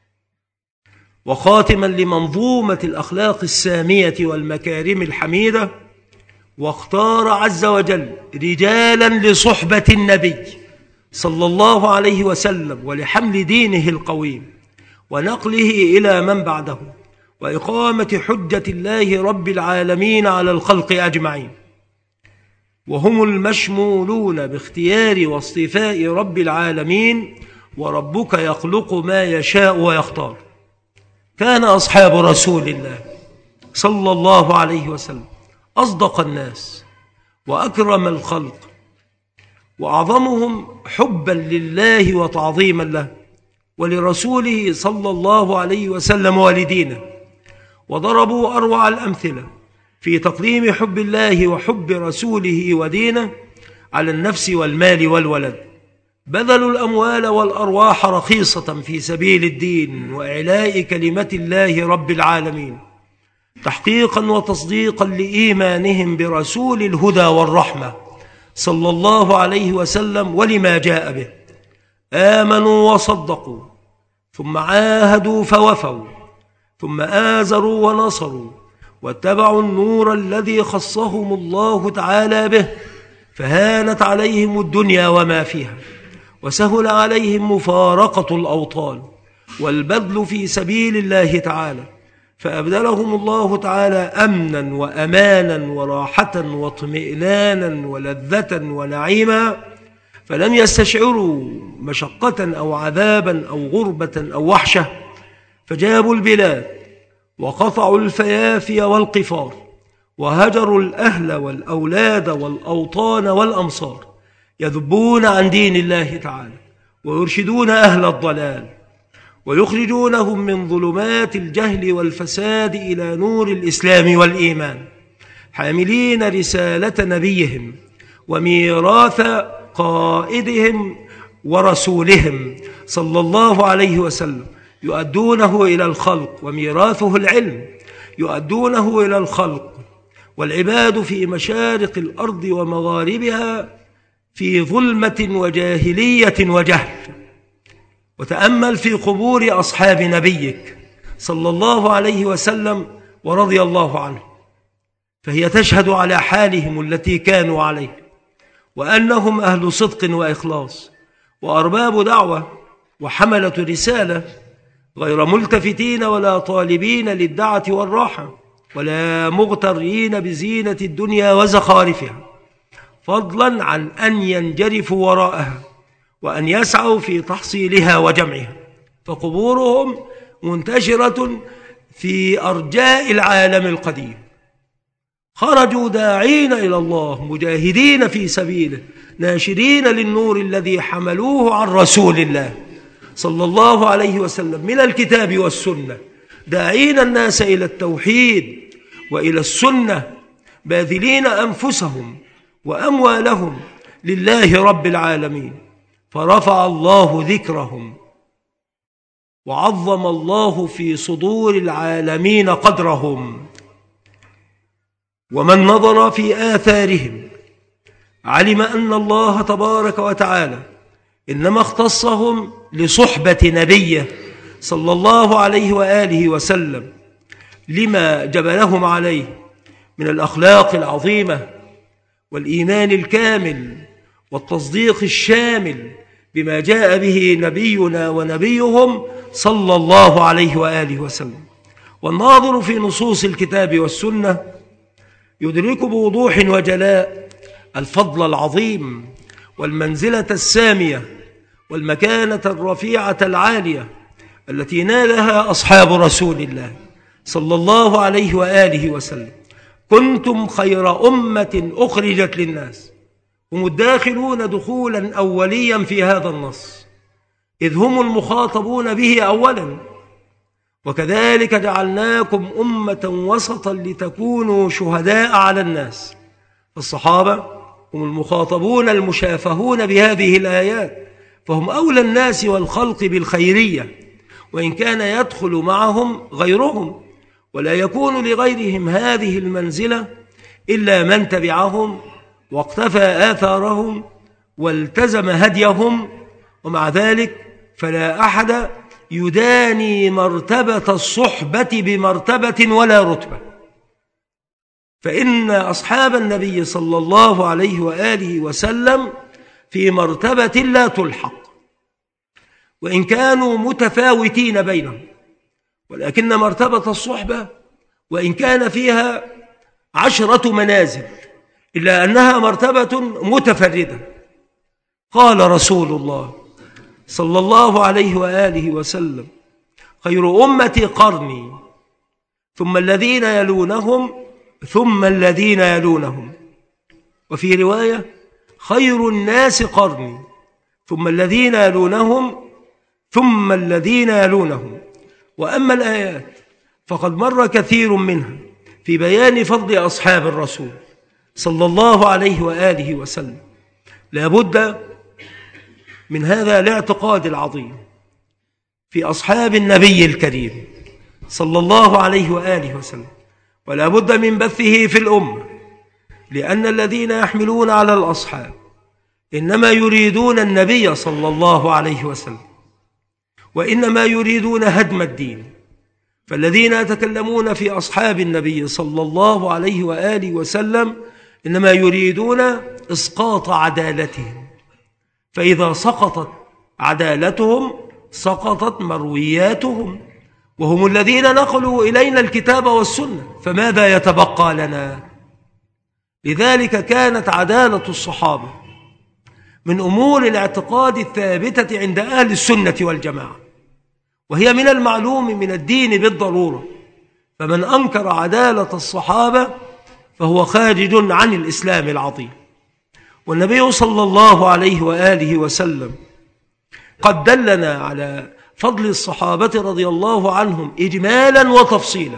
وخاتما لمنظومة الأخلاق السامية والمكارم الحميدة. واختار عز وجل رجالا لصحبة النبي صلى الله عليه وسلم ولحمل دينه القويم ونقله إلى من بعده وإقامة حجة الله رب العالمين على الخلق أجمعين، وهم المشمولون باختيار واصطفاء رب العالمين، وربك يخلق ما يشاء ويختار. كان أصحاب رسول الله صلى الله عليه وسلم أصدق الناس وأكرم الخلق وأعظمهم حبا لله وتعظيما له ولرسوله صلى الله عليه وسلم ولدينه، وضربوا أروع الأمثلة في تقديم حب الله وحب رسوله ودينه على النفس والمال والولد. بذلوا الأموال والأرواح رخيصة في سبيل الدين وإعلاء كلمة الله رب العالمين، تحقيقا وتصديقا لإيمانهم برسول الهدى والرحمة صلى الله عليه وسلم ولما جاء به. آمنوا وصدقوا ثم عاهدوا فوفوا ثم آزروا ونصروا واتبعوا النور الذي خصهم الله تعالى به، فهانت عليهم الدنيا وما فيها، وسهل عليهم مفارقة الأوطان والبذل في سبيل الله تعالى، فأبدلهم الله تعالى أمنا وأمانا وراحة واطمئنانا ولذة ونعيما، فلم يستشعروا مشقة أو عذابا أو غربة أو وحشة، فجابوا البلاد وقطعوا الفيافي والقفار وهجروا الأهل والأولاد والأوطان والأمصار يذبون عن دين الله تعالى ويرشدون أهل الضلال ويخرجونهم من ظلمات الجهل والفساد إلى نور الإسلام والإيمان، حاملين رسالة نبيهم وميراث قائدهم ورسولهم صلى الله عليه وسلم، يؤدونه إلى الخلق، وميراثه العلم يؤدونه إلى الخلق، والعباد في مشارق الأرض ومغاربها في ظلمة وجاهلية وجهل. وتأمل في قبور أصحاب نبيك صلى الله عليه وسلم ورضي الله عنه، فهي تشهد على حالهم التي كانوا عليه، وأنهم أهل صدق وإخلاص وأرباب دعوة وحملة رسالة، غير ملتفتين ولا طالبين للدعة والراحة ولا مغترين بزينة الدنيا وزخارفها، فضلا عن أن ينجرفوا وراءها وأن يسعوا في تحصيلها وجمعها، فقبورهم منتشرة في أرجاء العالم القديم. خرجوا داعين إلى الله مجاهدين في سبيله ناشرين للنور الذي حملوه عن رسول الله صلى الله عليه وسلم من الكتاب والسنة، داعين الناس إلى التوحيد وإلى السنة، باذلين أنفسهم وأموالهم لله رب العالمين، فرفع الله ذكرهم وعظم الله في صدور العالمين قدرهم. ومن نظر في آثارهم علم أن الله تبارك وتعالى إنما اختصهم لصحبة نبيه صلى الله عليه وآله وسلم لما جبلهم عليه من الأخلاق العظيمة والإيمان الكامل والتصديق الشامل بما جاء به نبينا ونبيهم صلى الله عليه وآله وسلم. والناظر في نصوص الكتاب والسنة يدرك بوضوح وجلاء الفضل العظيم والمنزلة السامية والمكانة الرفيعة العالية التي نالها أصحاب رسول الله صلى الله عليه وآله وسلم. كنتم خير أمة أخرجت للناس، هم الداخلون دخولا أوليا في هذا النص، إذ هم المخاطبون به أولا. وكذلك جعلناكم أمة وسطا لتكونوا شهداء على الناس. الصحابة هم المخاطبون المشافهون بهذه الآيات، فهم أولى الناس والخلق بالخيرية، وإن كان يدخل معهم غيرهم، ولا يكون لغيرهم هذه المنزلة إلا من تبعهم واقتفى آثارهم والتزم هديهم. ومع ذلك فلا أحد يداني مرتبة الصحبة بمرتبة ولا رتبة، فإن أصحاب النبي صلى الله عليه وآله وسلم في مرتبة لا تلحق، وإن كانوا متفاوتين بينهم، ولكن مرتبة الصحبة وإن كان فيها عشرة منازل إلا أنها مرتبة متفردة. قال رسول الله صلى الله عليه وآله وسلم: خير أمتي قرني ثم الذين يلونهم ثم الذين يلونهم. وفي رواية: خير الناس قرني ثم الذين يلونهم ثم الذين يلونهم. وأما الآيات فقد مر كثير منها في بيان فضل أصحاب الرسول صلى الله عليه وآله وسلم. لا بد من هذا الاعتقاد العظيم في أصحاب النبي الكريم صلى الله عليه وآله وسلم، ولا بد من بثه في الأمة، لأن الذين يحملون على الأصحاب إنما يريدون النبي صلى الله عليه وسلم، وإنما يريدون هدم الدين. فالذين يتكلمون في أصحاب النبي صلى الله عليه وآله وسلم إنما يريدون إسقاط عدالتهم، فإذا سقطت عدالتهم سقطت مروياتهم، وهم الذين نقلوا إلينا الكتاب والسنة، فماذا يتبقى لنا؟ لذلك كانت عدالة الصحابة من أمور الاعتقاد الثابتة عند أهل السنة والجماعة، وهي من المعلوم من الدين بالضرورة. فمن أنكر عدالة الصحابة فهو خارج عن الإسلام العظيم. والنبي صلى الله عليه وآله وسلم قد دلنا على فضل الصحابة رضي الله عنهم إجمالا وتفصيلا.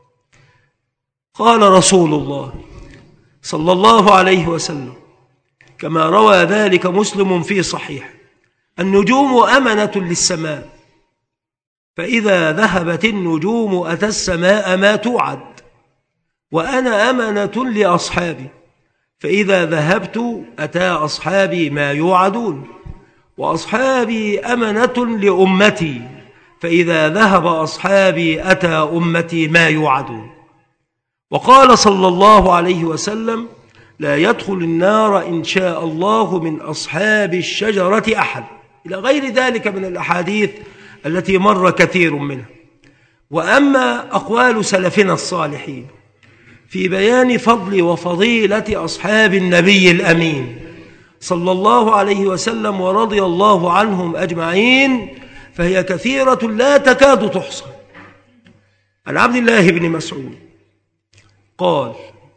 قال رسول الله صلى الله عليه وسلم كما روى ذلك مسلم في صحيح: النجوم أمنة للسماء، فإذا ذهبت النجوم أتى السماء ما توعد، وأنا أمنة لأصحابي، فإذا ذهبت أتى أصحابي ما يوعدون، وأصحابي أمنة لأمتي، فإذا ذهب أصحابي أتى أمتي ما يوعدون. وقال صلى الله عليه وسلم: لا يدخل النار إن شاء الله من أصحاب الشجرة أحد، إلى غير ذلك من الأحاديث التي مر كثير منها. وأما أقوال سلفنا الصالحين في بيان فضل وفضيلة أصحاب النبي الأمين صلى الله عليه وسلم ورضي الله عنهم أجمعين فهي كثيرة لا تكاد تحصى. عن عبد الله بن مسعود قال: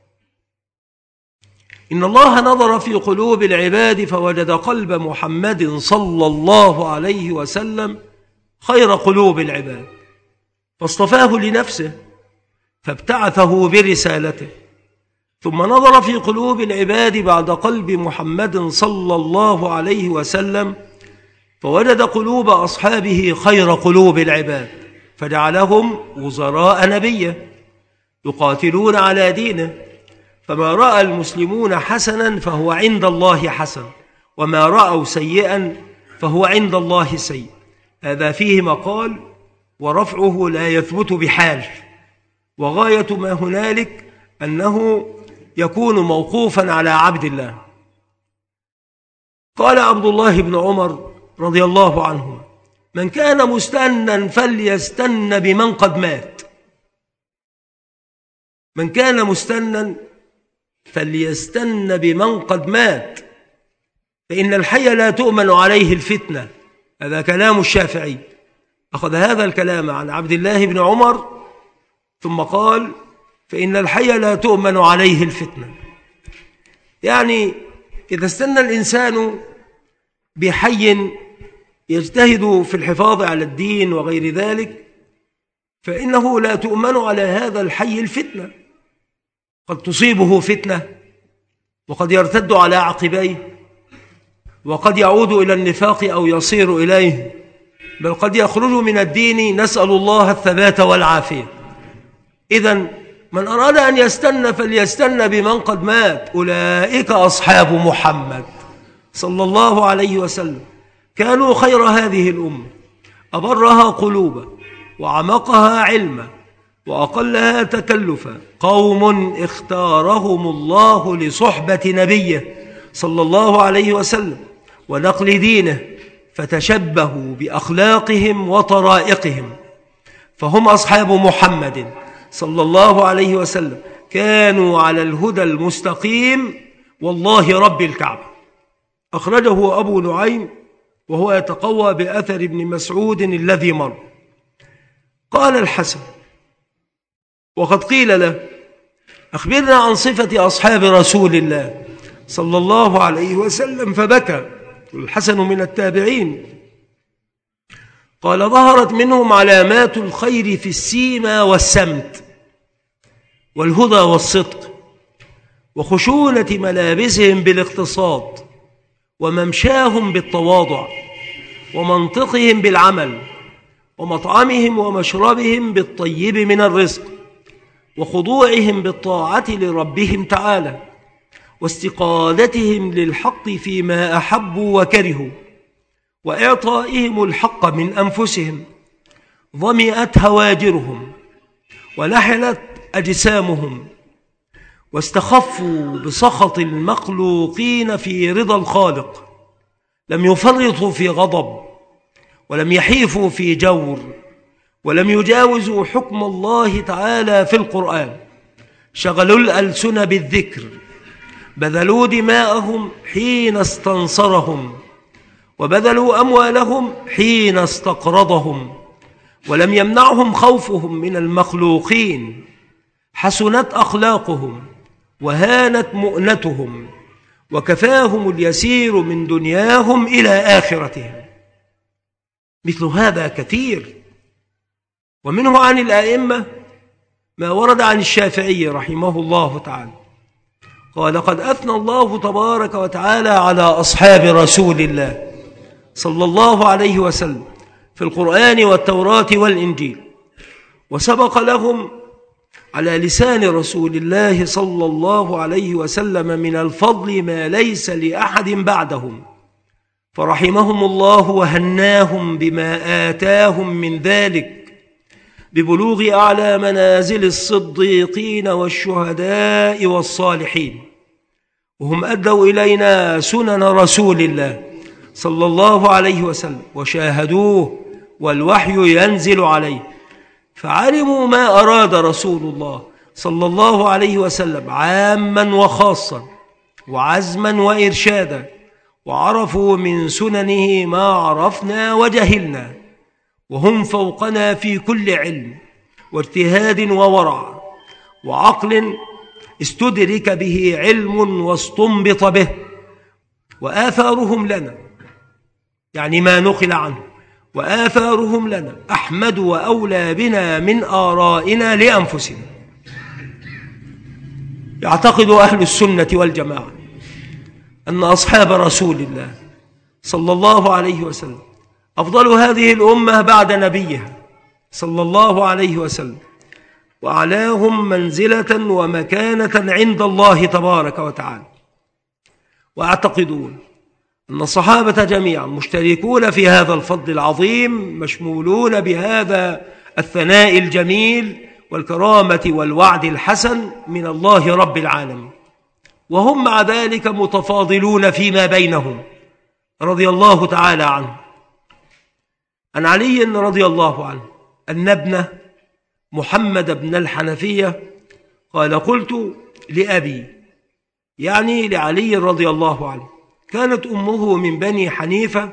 إن الله نظر في قلوب العباد فوجد قلب محمد صلى الله عليه وسلم خير قلوب العباد، فاصطفاه لنفسه فابتعثه برسالته، ثم نظر في قلوب العباد بعد قلب محمد صلى الله عليه وسلم فوجد قلوب أصحابه خير قلوب العباد، فجعلهم وزراء نبيه يقاتلون على دينه، فما رأى المسلمون حسنا فهو عند الله حسن، وما رأوا سيئا فهو عند الله سيء. هذا فيه مقال، ورفعه لا يثبت بحال، وغاية ما هنالك أنه يكون موقوفا على عبد الله. قال عبد الله بن عمر رضي الله عنه: من كان مستنا فليستن بمن قد مات. من كان مستنا فليستن بمن قد مات، فإن الحي لا تؤمن عليه الفتنة. هذا كلام الشافعي، أخذ هذا الكلام عن عبد الله بن عمر ثم قال: فإن الحي لا تؤمن عليه الفتنة. يعني إذا استنى الإنسان بحي يجتهد في الحفاظ على الدين وغير ذلك، فإنه لا تؤمن على هذا الحي الفتنة، قد تصيبه فتنة، وقد يرتد على عقبيه، وقد يعود إلى النفاق أو يصير إليه، بل قد يخرج من الدين، نسأل الله الثبات والعافية. إذن من أراد أن يستنى فليستنى بمن قد مات، أولئك أصحاب محمد صلى الله عليه وسلم، كانوا خير هذه الأمة، أبرها قلوبا وعمقها علما وأقلها تكلفا، قوم اختارهم الله لصحبة نبيه صلى الله عليه وسلم ونقل دينه، فتشبهوا بأخلاقهم وطرائقهم، فهم أصحاب محمد صلى الله عليه وسلم، كانوا على الهدى المستقيم والله رب الكعبة. أخرجه أبو نعيم وهو يتقوى بأثر ابن مسعود الذي مر. قال الحسن وقد قيل له: أخبرنا عن صفة أصحاب رسول الله صلى الله عليه وسلم، فبكى. الحسن من التابعين. قال: ظهرت منهم علامات الخير في السيما والسمت والهدى والصدق، وخشونة ملابسهم بالاقتصاد، وممشاهم بالتواضع، ومنطقهم بالعمل، ومطعمهم ومشربهم بالطيب من الرزق، وخضوعهم بالطاعة لربهم تعالى، واستقادتهم للحق فيما أحبوا وكرهوا، وإعطائهم الحق من أنفسهم. ظمئت هواجرهم ونحلت أجسامهم، واستخفوا بسخط المخلوقين في رضا الخالق، لم يفرطوا في غضب، ولم يحيفوا في جور، ولم يجاوزوا حكم الله تعالى في القرآن. شغلوا الألسن بالذكر، بذلوا دماءهم حين استنصرهم، وبذلوا أموالهم حين استقرضهم، ولم يمنعهم خوفهم من المخلوقين. حسنت أخلاقهم وهانت مؤنتهم وكفاهم اليسير من دنياهم إلى آخرتهم. مثل هذا كثير. ومنه عن الآئمة ما ورد عن الشافعي رحمه الله تعالى قال: قد أثنى الله تبارك وتعالى على أصحاب رسول الله صلى الله عليه وسلم في القرآن والتوراة والإنجيل، وسبق لهم على لسان رسول الله صلى الله عليه وسلم من الفضل ما ليس لأحد بعدهم، فرحمهم الله وهناهم بما آتاهم من ذلك ببلوغ أعلى منازل الصديقين والشهداء والصالحين، وهم أدوا إلينا سنن رسول الله صلى الله عليه وسلم وشاهدوه والوحي ينزل عليه، فعلموا ما أراد رسول الله صلى الله عليه وسلم عاما وخاصا وعزما وإرشادا، وعرفوا من سننه ما عرفنا وجهلنا، وهم فوقنا في كل علم واجتهاد وورع وعقل استدرك به علم واستنبط به، وآثارهم لنا يعني ما نقل عنه وآثارهم لنا أحمد وأولى بنا من آرائنا لأنفسنا. يعتقد أهل السنة والجماعة أن أصحاب رسول الله صلى الله عليه وسلم أفضل هذه الأمة بعد نبيها صلى الله عليه وسلم، وأعلاهم منزلة ومكانة عند الله تبارك وتعالى. وأعتقدون أن الصحابة جميعا مشتركون في هذا الفضل العظيم، مشمولون بهذا الثناء الجميل والكرامة والوعد الحسن من الله رب العالمين، وهم مع ذلك متفاضلون فيما بينهم رضي الله تعالى عنه. عن علي رضي الله عنه أن ابنه محمد بن الحنفية قال: قلت لأبي، يعني لعلي رضي الله عنه، كانت أمه من بني حنيفة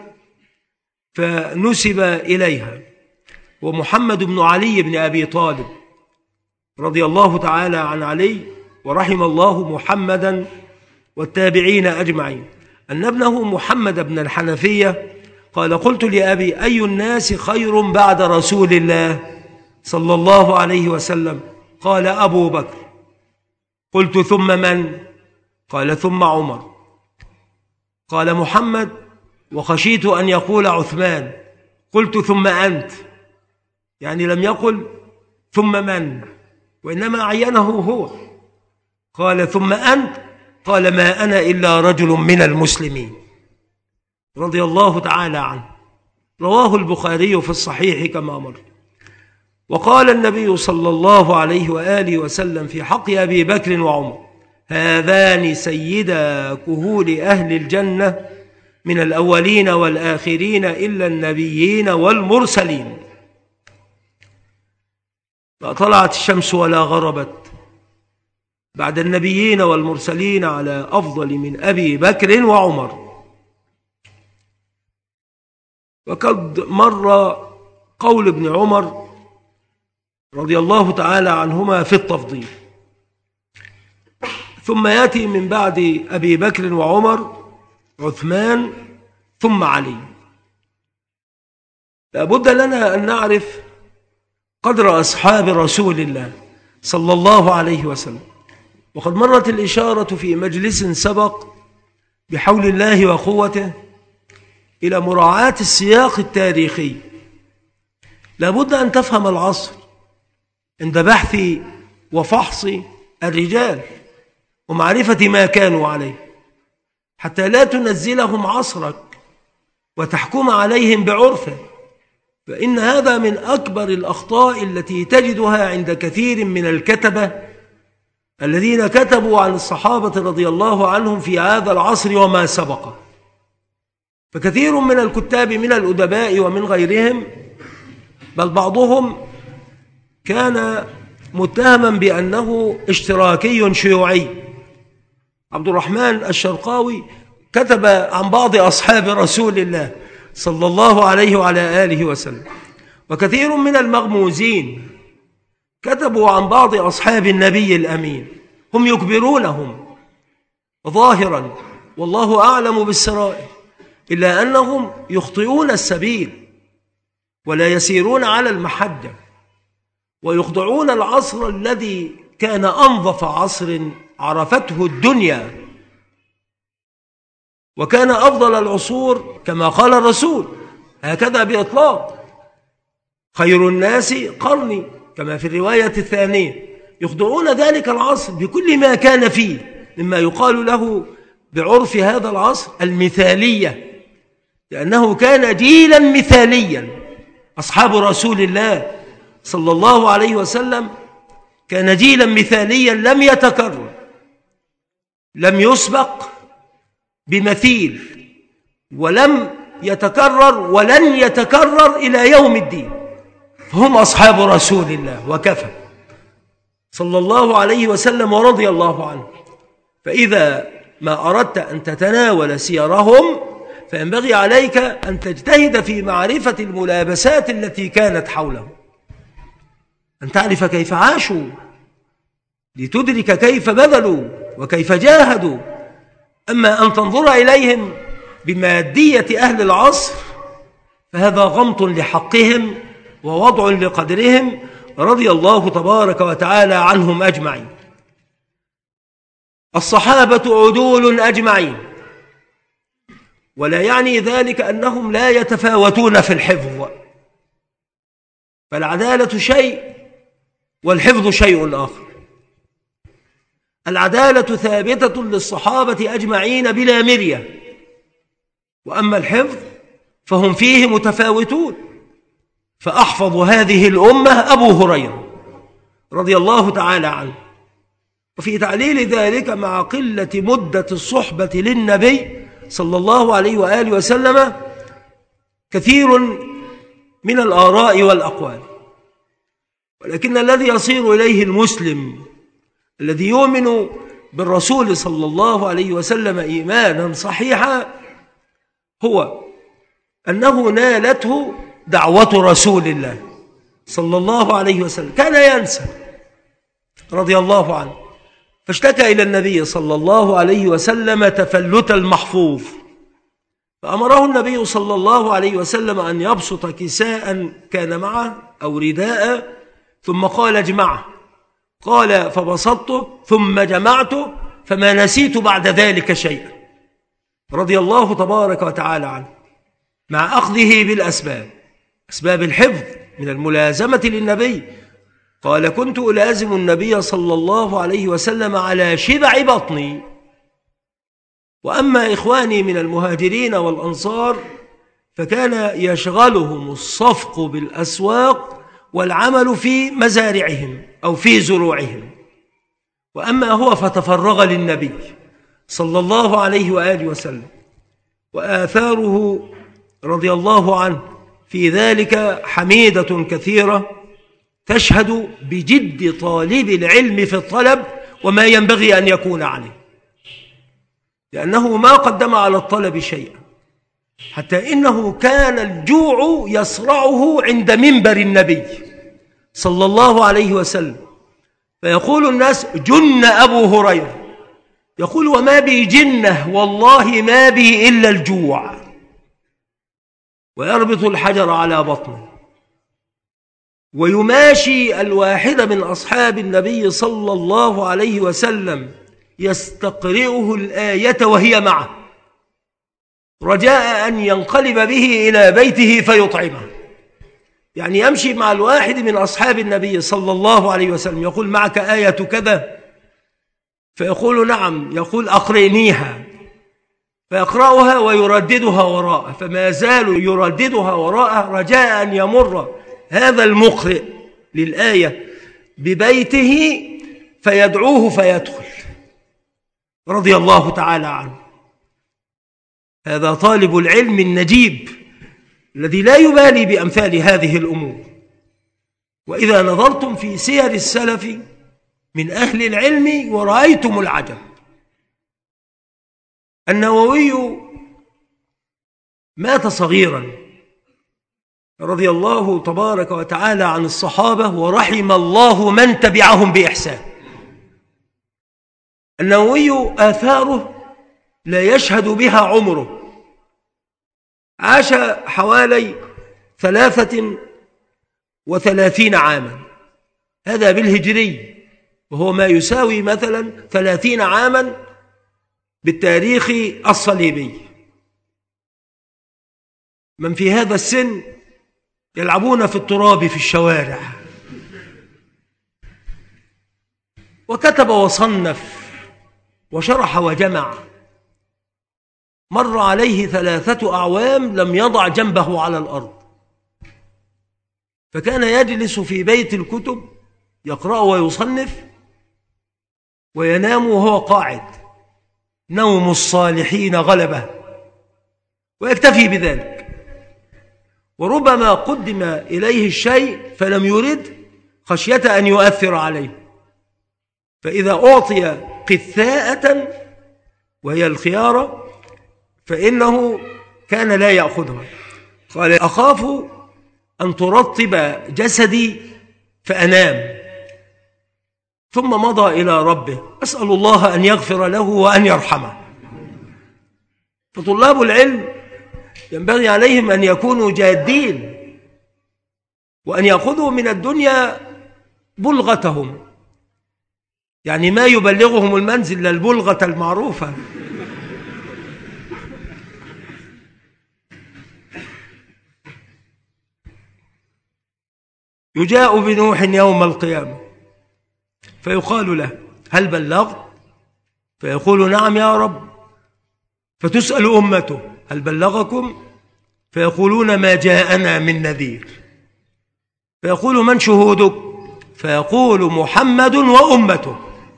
فنسب إليها، ومحمد بن علي بن أبي طالب رضي الله تعالى عن علي ورحم الله محمدا والتابعين أجمعين، أن ابنه محمد بن الحنفية قال: قلت لأبي: أي الناس خير بعد رسول الله صلى الله عليه وسلم؟ قال: أبو بكر. قلت: ثم من؟ قال: ثم عمر. قال محمد: وخشيت أن يقول عثمان. قلت: ثم أنت؟ يعني لم يقل ثم من، وإنما عينه هو. قال: ثم أنت؟ قال: ما أنا إلا رجل من المسلمين، رضي الله تعالى عنه. رواه البخاري في الصحيح كما مر. وقال النبي صلى الله عليه وآله وسلم في حق أبي بكر وعمر: هذان سيدا كهول أهل الجنة من الأولين والآخرين إلا النبيين والمرسلين. لا طلعت الشمس ولا غربت بعد النبيين والمرسلين على أفضل من أبي بكر وعمر. وقد مر قول ابن عمر رضي الله تعالى عنهما في التفضيل. ثم يأتي من بعد أبي بكر وعمر عثمان ثم علي. لابد لنا أن نعرف قدر أصحاب رسول الله صلى الله عليه وسلم. وقد مرت الإشارة في مجلس سبق بحول الله وقوته إلى مراعاة السياق التاريخي. لابد أن تفهم العصر عند بحث وفحص الرجال ومعرفة ما كانوا عليه، حتى لا تنزلهم عصرك وتحكم عليهم بعرفه، فإن هذا من أكبر الأخطاء التي تجدها عند كثير من الكتبة الذين كتبوا عن الصحابة رضي الله عنهم في هذا العصر وما سبقه. فكثير من الكتاب من الأدباء ومن غيرهم، بل بعضهم كان متهما بأنه اشتراكي شيوعي. عبد الرحمن الشرقاوي كتب عن بعض أصحاب رسول الله صلى الله عليه وعلى آله وسلم. وكثير من المغموزين كتبوا عن بعض أصحاب النبي الأمين هم يكبرونهم ظاهرا والله أعلم بالسرائر، إلا أنهم يخطئون السبيل ولا يسيرون على المحجة، ويخضعون العصر الذي كان أنظف عصر عرفته الدنيا، وكان أفضل العصور كما قال الرسول هكذا بإطلاق: خير الناس قرني، كما في الرواية الثانية. يخضعون ذلك العصر بكل ما كان فيه مما يقال له بعرف هذا العصر المثالية، لأنه كان جيلا مثاليا. أصحاب رسول الله صلى الله عليه وسلم كان جيلا مثاليا لم يتكرر، لم يسبق بمثيل، ولم يتكرر ولن يتكرر إلى يوم الدين. هم أصحاب رسول الله وكفى صلى الله عليه وسلم ورضي الله عنه. فإذا ما أردت أن تتناول سيرهم فينبغي عليك أن تجتهد في معرفة الملابسات التي كانت حولهم، أن تعرف كيف عاشوا لتدرك كيف بذلوا وكيف جاهدوا. أما أن تنظر إليهم بمادية أهل العصر فهذا غمط لحقهم ووضع لقدرهم رضي الله تبارك وتعالى عنهم أجمعين. الصحابة عدول أجمعين، ولا يعني ذلك أنهم لا يتفاوتون في الحفظ، فالعدالة شيء والحفظ شيء آخر. العدالة ثابتة للصحابة أجمعين بلا مرية، وأما الحفظ فهم فيه متفاوتون. فأحفظ هذه الأمة أبو هريرة رضي الله تعالى عنه. وفي تعليل ذلك مع قلة مدة الصحبة للنبي صلى الله عليه وآله وسلم كثير من الآراء والأقوال، ولكن الذي يصير إليه المسلم الذي يؤمن بالرسول صلى الله عليه وسلم إيمانا صحيحا هو أنه نالته دعوة رسول الله صلى الله عليه وسلم. كان ينسى رضي الله عنه، فاشتكى إلى النبي صلى الله عليه وسلم تفلت المحفوظ، فأمره النبي صلى الله عليه وسلم أن يبسط كساء كان معه أو رداء، ثم قال اجمعه. قال فبسطته ثم جمعته فما نسيت بعد ذلك شيئا، رضي الله تبارك وتعالى عنه، مع أخذه بالأسباب، أسباب الحفظ من الملازمة للنبي. قال كنت ألازم النبي صلى الله عليه وسلم على شبع بطني، وأما إخواني من المهاجرين والأنصار فكان يشغلهم الصفق بالأسواق والعمل في مزارعهم أو في زروعهم، وأما هو فتفرغ للنبي صلى الله عليه وآله وسلم. وآثاره رضي الله عنه في ذلك حميدة كثيرة تشهد بجد طالب العلم في الطلب وما ينبغي أن يكون عليه، لأنه ما قدم على الطلب شيئا، حتى إنه كان الجوع يصرعه عند منبر النبي صلى الله عليه وسلم، فيقول الناس جن أبو هريرة، يقول وما بي جنة والله ما بي إلا الجوع، ويربط الحجر على بطنه، ويماشي الواحد من أصحاب النبي صلى الله عليه وسلم يستقرئه الآية وهي معه رجاء أن ينقلب به إلى بيته فيطعمه. يعني يمشي مع الواحد من أصحاب النبي صلى الله عليه وسلم يقول معك آية كذا، فيقول نعم، يقول أقرئنيها، فيقرأها ويرددها وراءه، فما زال يرددها وراءه رجاء أن يمر هذا المقرئ للآية ببيته فيدعوه فيدخل، رضي الله تعالى عنه. هذا طالب العلم النجيب الذي لا يبالي بأمثال هذه الأمور. وإذا نظرتم في سير السلف من أهل العلم ورأيتم العجب. النووي مات صغيرا رضي الله تبارك وتعالى عن الصحابة، ورحم الله من تبعهم بإحسان. النووي آثاره لا يشهد بها عمره، عاش حوالي ثلاثة وثلاثين عاما، هذا بالهجري، وهو ما يساوي مثلا ثلاثين عاما بالتاريخ الصليبي. من في هذا السن يلعبون في التراب في الشوارع. وكتب وصنف وشرح وجمع، مر عليه ثلاثة أعوام لم يضع جنبه على الأرض، فكان يجلس في بيت الكتب يقرأ ويصنف وينام وهو قاعد، نوم الصالحين غلبه، ويكتفي بذلك. وربما قدم إليه الشيء فلم يرد خشية أن يؤثر عليه، فإذا أعطي قثاءة وهي الخيارة فإنه كان لا يأخذها. قال: أخاف أن ترطب جسدي فأنام، ثم مضى إلى ربه أسأل الله أن يغفر له وأن يرحمه. فطلاب العلم ينبغي عليهم أن يكونوا جادين، وأن يأخذوا من الدنيا بلغتهم، يعني ما يبلغهم المنزل للبلغة المعروفة. يجاء بنوح يوم القيامة فيقال له: هل بلغت؟ فيقول: نعم يا رب. فتسأل أمته: هل بلغكم؟ فيقولون: ما جاءنا من نذير. فيقول: من شهودك؟ فيقول: محمد وأمته.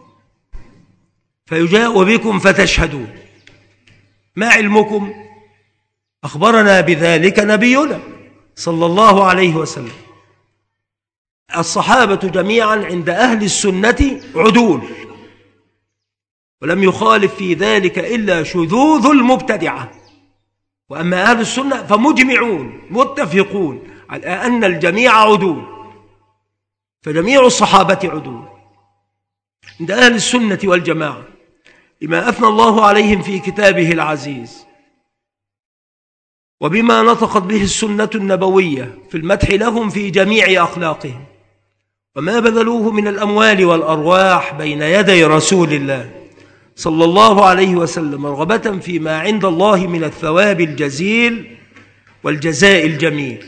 فيجاء بكم فتشهدون. ما علمكم؟ أخبرنا بذلك نبينا صلى الله عليه وسلم. الصحابة جميعا عند أهل السنة عدول، ولم يخالف في ذلك إلا شذوذ المبتدعة. وأما أهل السنة فمجمعون متفقون على أن الجميع عدول، فجميع الصحابة عدول عند أهل السنة والجماعة، لما أثنى الله عليهم في كتابه العزيز، وبما نطقت به السنة النبوية في المدح لهم في جميع أخلاقهم، وما بذلوه من الأموال والأرواح بين يدي رسول الله صلى الله عليه وسلم، رغبة فيما عند الله من الثواب الجزيل والجزاء الجميل.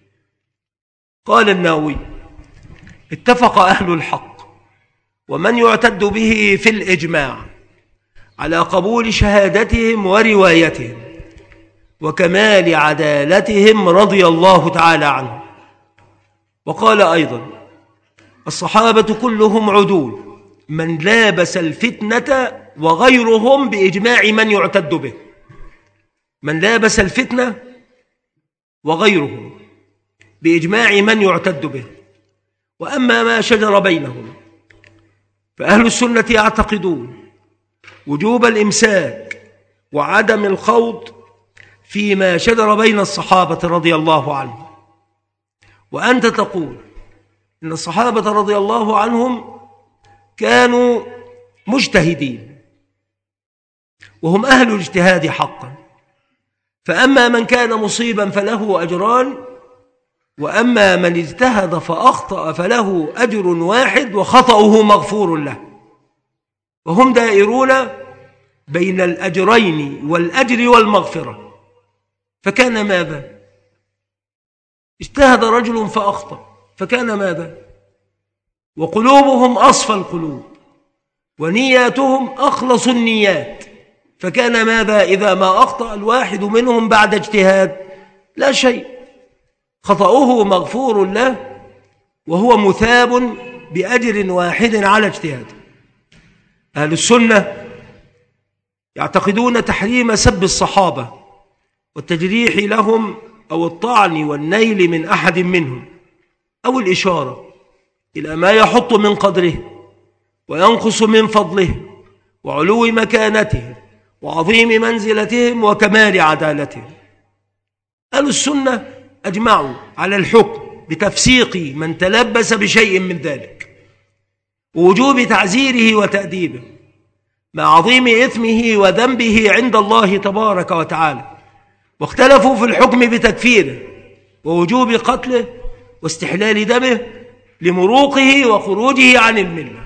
قال النووي: اتفق أهل الحق ومن يعتد به في الإجماع على قبول شهادتهم وروايتهم وكمال عدالتهم رضي الله تعالى عنهم. وقال أيضا: الصحابة كلهم عدول، من لابس الفتنة وغيرهم بإجماع من يعتد به. من لابس الفتنة وغيرهم بإجماع من يعتد به. وأما ما شجر بينهم فأهل السنة يعتقدون وجوب الإمساك وعدم الخوض فيما شجر بين الصحابة رضي الله عنهم. وأنت تقول إن الصحابة رضي الله عنهم كانوا مجتهدين، وهم أهل الاجتهاد حقا، فأما من كان مصيبا فله أجران، وأما من اجتهد فأخطأ فله أجر واحد وخطأه مغفور له. وهم دائرون بين الأجرين والأجر والمغفرة. فكان ماذا؟ اجتهد رجل فأخطأ، فكان ماذا؟ وقلوبهم أصفى القلوب ونياتهم أخلص النيات، فكان ماذا إذا ما أخطأ الواحد منهم بعد اجتهاد؟ لا شيء، خطأه مغفور له وهو مثاب بأجر واحد على اجتهاده. أهل السنة يعتقدون تحريم سب الصحابة والتجريح لهم أو الطعن والنيل من أحد منهم أو الإشارة إلى ما يحط من قدره وينقص من فضله وعلو مكانته وعظيم منزلتهم وكمال عدالتهم. أهل السنة أجمعوا على الحكم بتفسيق من تلبس بشيء من ذلك ووجوب تعزيره وتأديبه، مع عظيم إثمه وذنبه عند الله تبارك وتعالى، واختلفوا في الحكم بتكفيره ووجوب قتله واستحلال دمه لمروقه وخروجه عن الملة.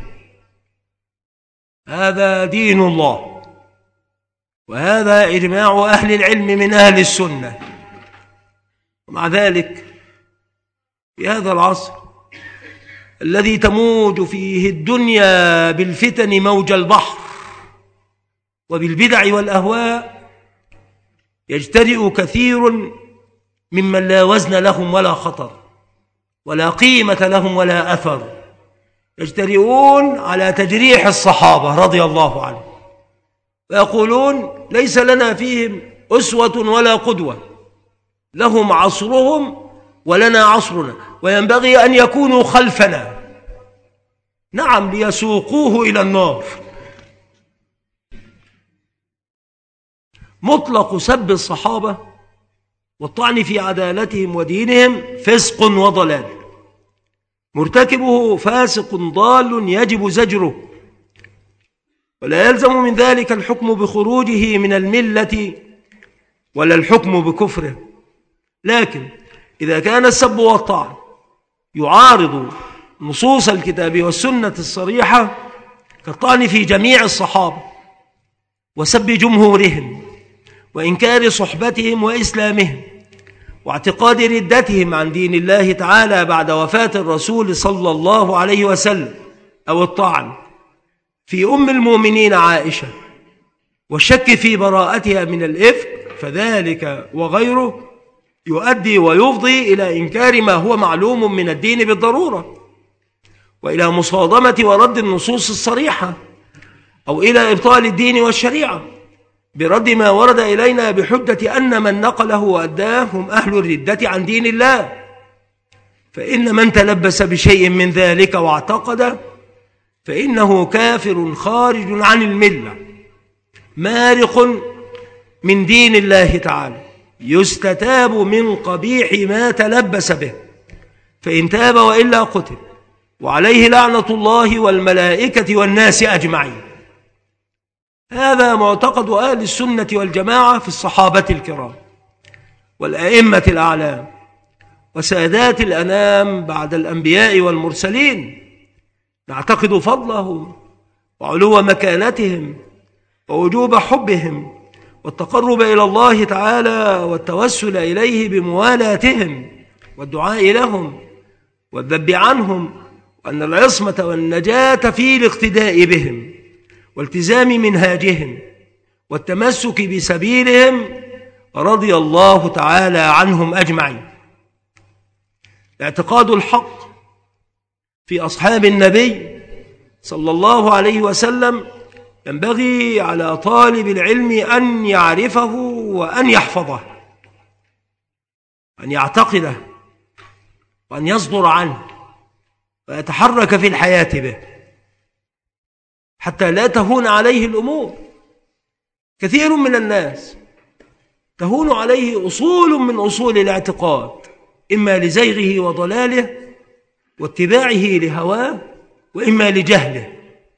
هذا دين الله، وهذا إجماع أهل العلم من أهل السنة. ومع ذلك في هذا العصر الذي تموج فيه الدنيا بالفتن موج البحر وبالبدع والأهواء، يجترئ كثير ممن لا وزن لهم ولا خطر ولا قيمة لهم ولا أثر، يجترئون على تجريح الصحابة رضي الله عنهم، ويقولون ليس لنا فيهم أسوة ولا قدوة، لهم عصرهم ولنا عصرنا، وينبغي أن يكونوا خلفنا. نعم، ليسوقوه إلى النار. مطلق سب الصحابة والطعن في عدالتهم ودينهم فسق وضلال، مرتكبه فاسق ضال يجب زجره، ولا يلزم من ذلك الحكم بخروجه من الملة ولا الحكم بكفره. لكن إذا كان السب والطعن يعارض نصوص الكتاب والسنة الصريحة كالطعن في جميع الصحابة وسب جمهورهم وإنكار صحبتهم وإسلامهم واعتقاد ردتهم عن دين الله تعالى بعد وفاة الرسول صلى الله عليه وسلم، أو الطعن في أم المؤمنين عائشة والشك في براءتها من الإفك، فذلك وغيره يؤدي ويفضي إلى إنكار ما هو معلوم من الدين بالضرورة، وإلى مصادمة ورد النصوص الصريحة، أو إلى إبطال الدين والشريعة برد ما ورد إلينا بحجة أن من نقله وأداه هم أهل الردة عن دين الله. فإن من تلبس بشيء من ذلك واعتقد فإنه كافر خارج عن الملة مارق من دين الله تعالى، يستتاب من قبيح ما تلبس به، فإن تاب وإلا قتل، وعليه لعنة الله والملائكة والناس أجمعين. هذا معتقد أهل السنة والجماعة في الصحابة الكرام والأئمة الأعلام وسادات الأنام بعد الأنبياء والمرسلين. نعتقد فضلهم وعلو مكانتهم ووجوب حبهم والتقرب إلى الله تعالى والتوسل إليه بموالاتهم والدعاء لهم والذب عنهم، وأن العصمة والنجاة في الاقتداء بهم والتزام منهاجهم والتمسك بسبيلهم رضي الله تعالى عنهم أجمعين. اعتقاد الحق في أصحاب النبي صلى الله عليه وسلم ينبغي على طالب العلم أن يعرفه وأن يحفظه، أن يعتقده وأن يصدر عنه ويتحرك في الحياة به حتى لا تهون عليه الأمور. كثير من الناس تهون عليه أصول من أصول الاعتقاد، إما لزيغه وضلاله واتباعه لهواه، وإما لجهله.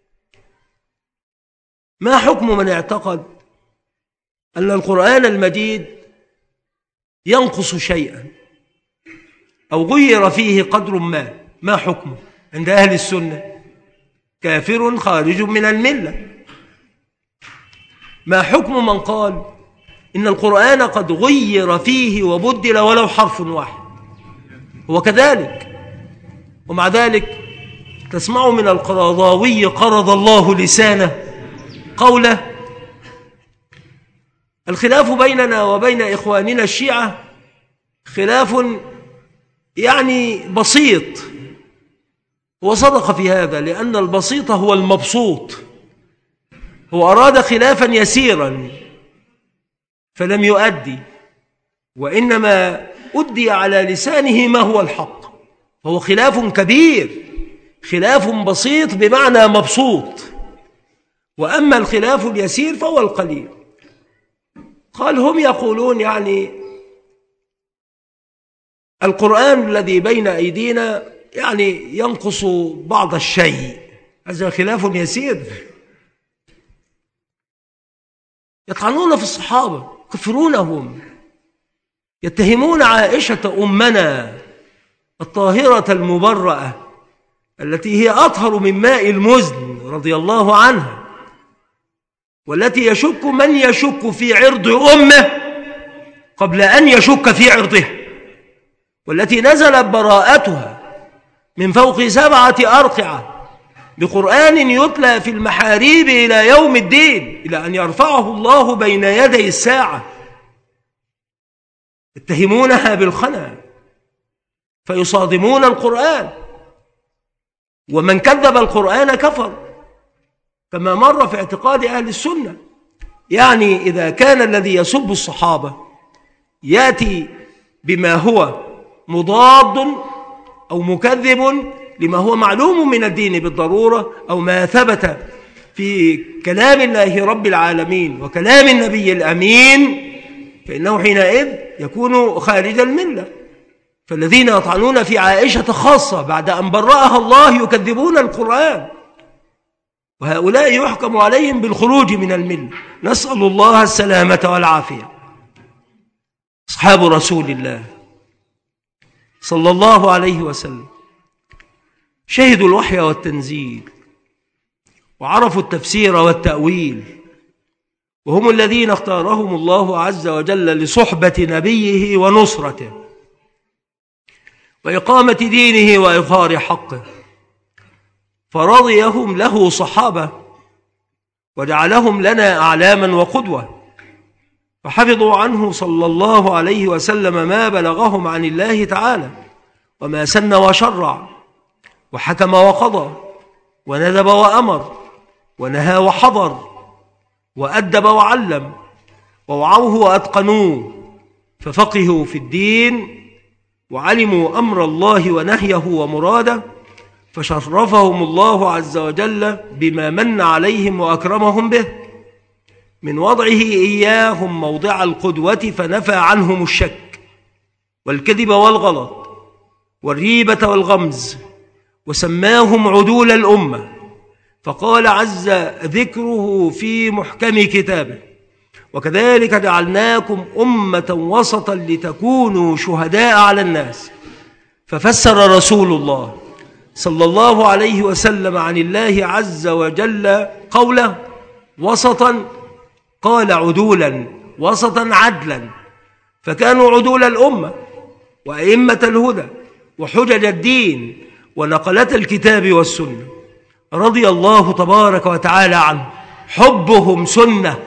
ما حكم من اعتقد أن القرآن المجيد ينقص شيئا أو غير فيه قدر ما؟ ما حكمه عند أهل السنة؟ كافر خارج من الملة. ما حكم من قال إن القرآن قد غير فيه وبدل ولو حرف واحد؟ هو كذلك، ومع ذلك تسمع من القرضاوي قرض الله لسانه قوله: الخلاف بيننا وبين إخواننا الشيعة خلاف يعني بسيط. هو صدق في هذا، لأن البسيط هو المبسوط. هو أراد خلافا يسيرا فلم يؤدي، وإنما أدي على لسانه ما هو الحق. هو خلاف كبير، خلاف بسيط بمعنى مبسوط. وأما الخلاف اليسير فهو القليل. قال: هم يقولون يعني القرآن الذي بين أيدينا يعني ينقص بعض الشيء، هذا خلاف يسير. يطعنون في الصحابة، يكفرونهم، يتهمون عائشة أمنا الطاهرة المبرأة التي هي أطهر من ماء المزن رضي الله عنها، والتي يشك من يشك في عرض أمه قبل أن يشك في عرضها، والتي نزلت براءتها من فوق سبعة أرقعة بقرآن يتلى في المحاريب إلى يوم الدين، إلى أن يرفعه الله بين يدي الساعة. يتهمونها بالخنا فيصادمون القرآن، ومن كذب القرآن كفر، كما مر في اعتقاد أهل السنة. يعني إذا كان الذي يسب الصحابة يأتي بما هو مضاد أو مكذب لما هو معلوم من الدين بالضرورة، أو ما ثبت في كلام الله رب العالمين وكلام النبي الأمين، فإنه حينئذ يكون خارج الملة. فالذين يطعنون في عائشة خاصة بعد أن برأها الله يكذبون القرآن، وهؤلاء يحكم عليهم بالخروج من الملة. نسأل الله السلامة والعافية. أصحاب رسول الله صلى الله عليه وسلم شهدوا الوحي والتنزيل، وعرفوا التفسير والتأويل، وهم الذين اختارهم الله عز وجل لصحبة نبيه ونصرته وإقامة دينه وإظهار حقه، فرضيهم له صحابة وجعلهم لنا أعلاما وقدوة، فحفظوا عنه صلى الله عليه وسلم ما بلغهم عن الله تعالى، وما سن وشرع، وحكم وقضى، وندب وأمر، ونهى وحضر، وأدب وعلم، ووعوه وأتقنوه، ففقهوا في الدين وعلموا أمر الله ونهيه ومراده، فشرفهم الله عز وجل بما من عليهم وأكرمهم به من وضعه إياهم موضع القدوة، فنفى عنهم الشك والكذب والغلط والريبة والغمز، وسماهم عدول الأمة. فقال عز ذكره في محكم كتابه: وكذلك جعلناكم أمة وسطا لتكونوا شهداء على الناس. ففسر رسول الله صلى الله عليه وسلم عن الله عز وجل قوله وسطا، قال عدولا، وسطا عدلا، فكانوا عدول الأمة وأئمة الهدى وحجج الدين ونقلة الكتاب والسنة، رضي الله تبارك وتعالى عنه. حبهم سنة،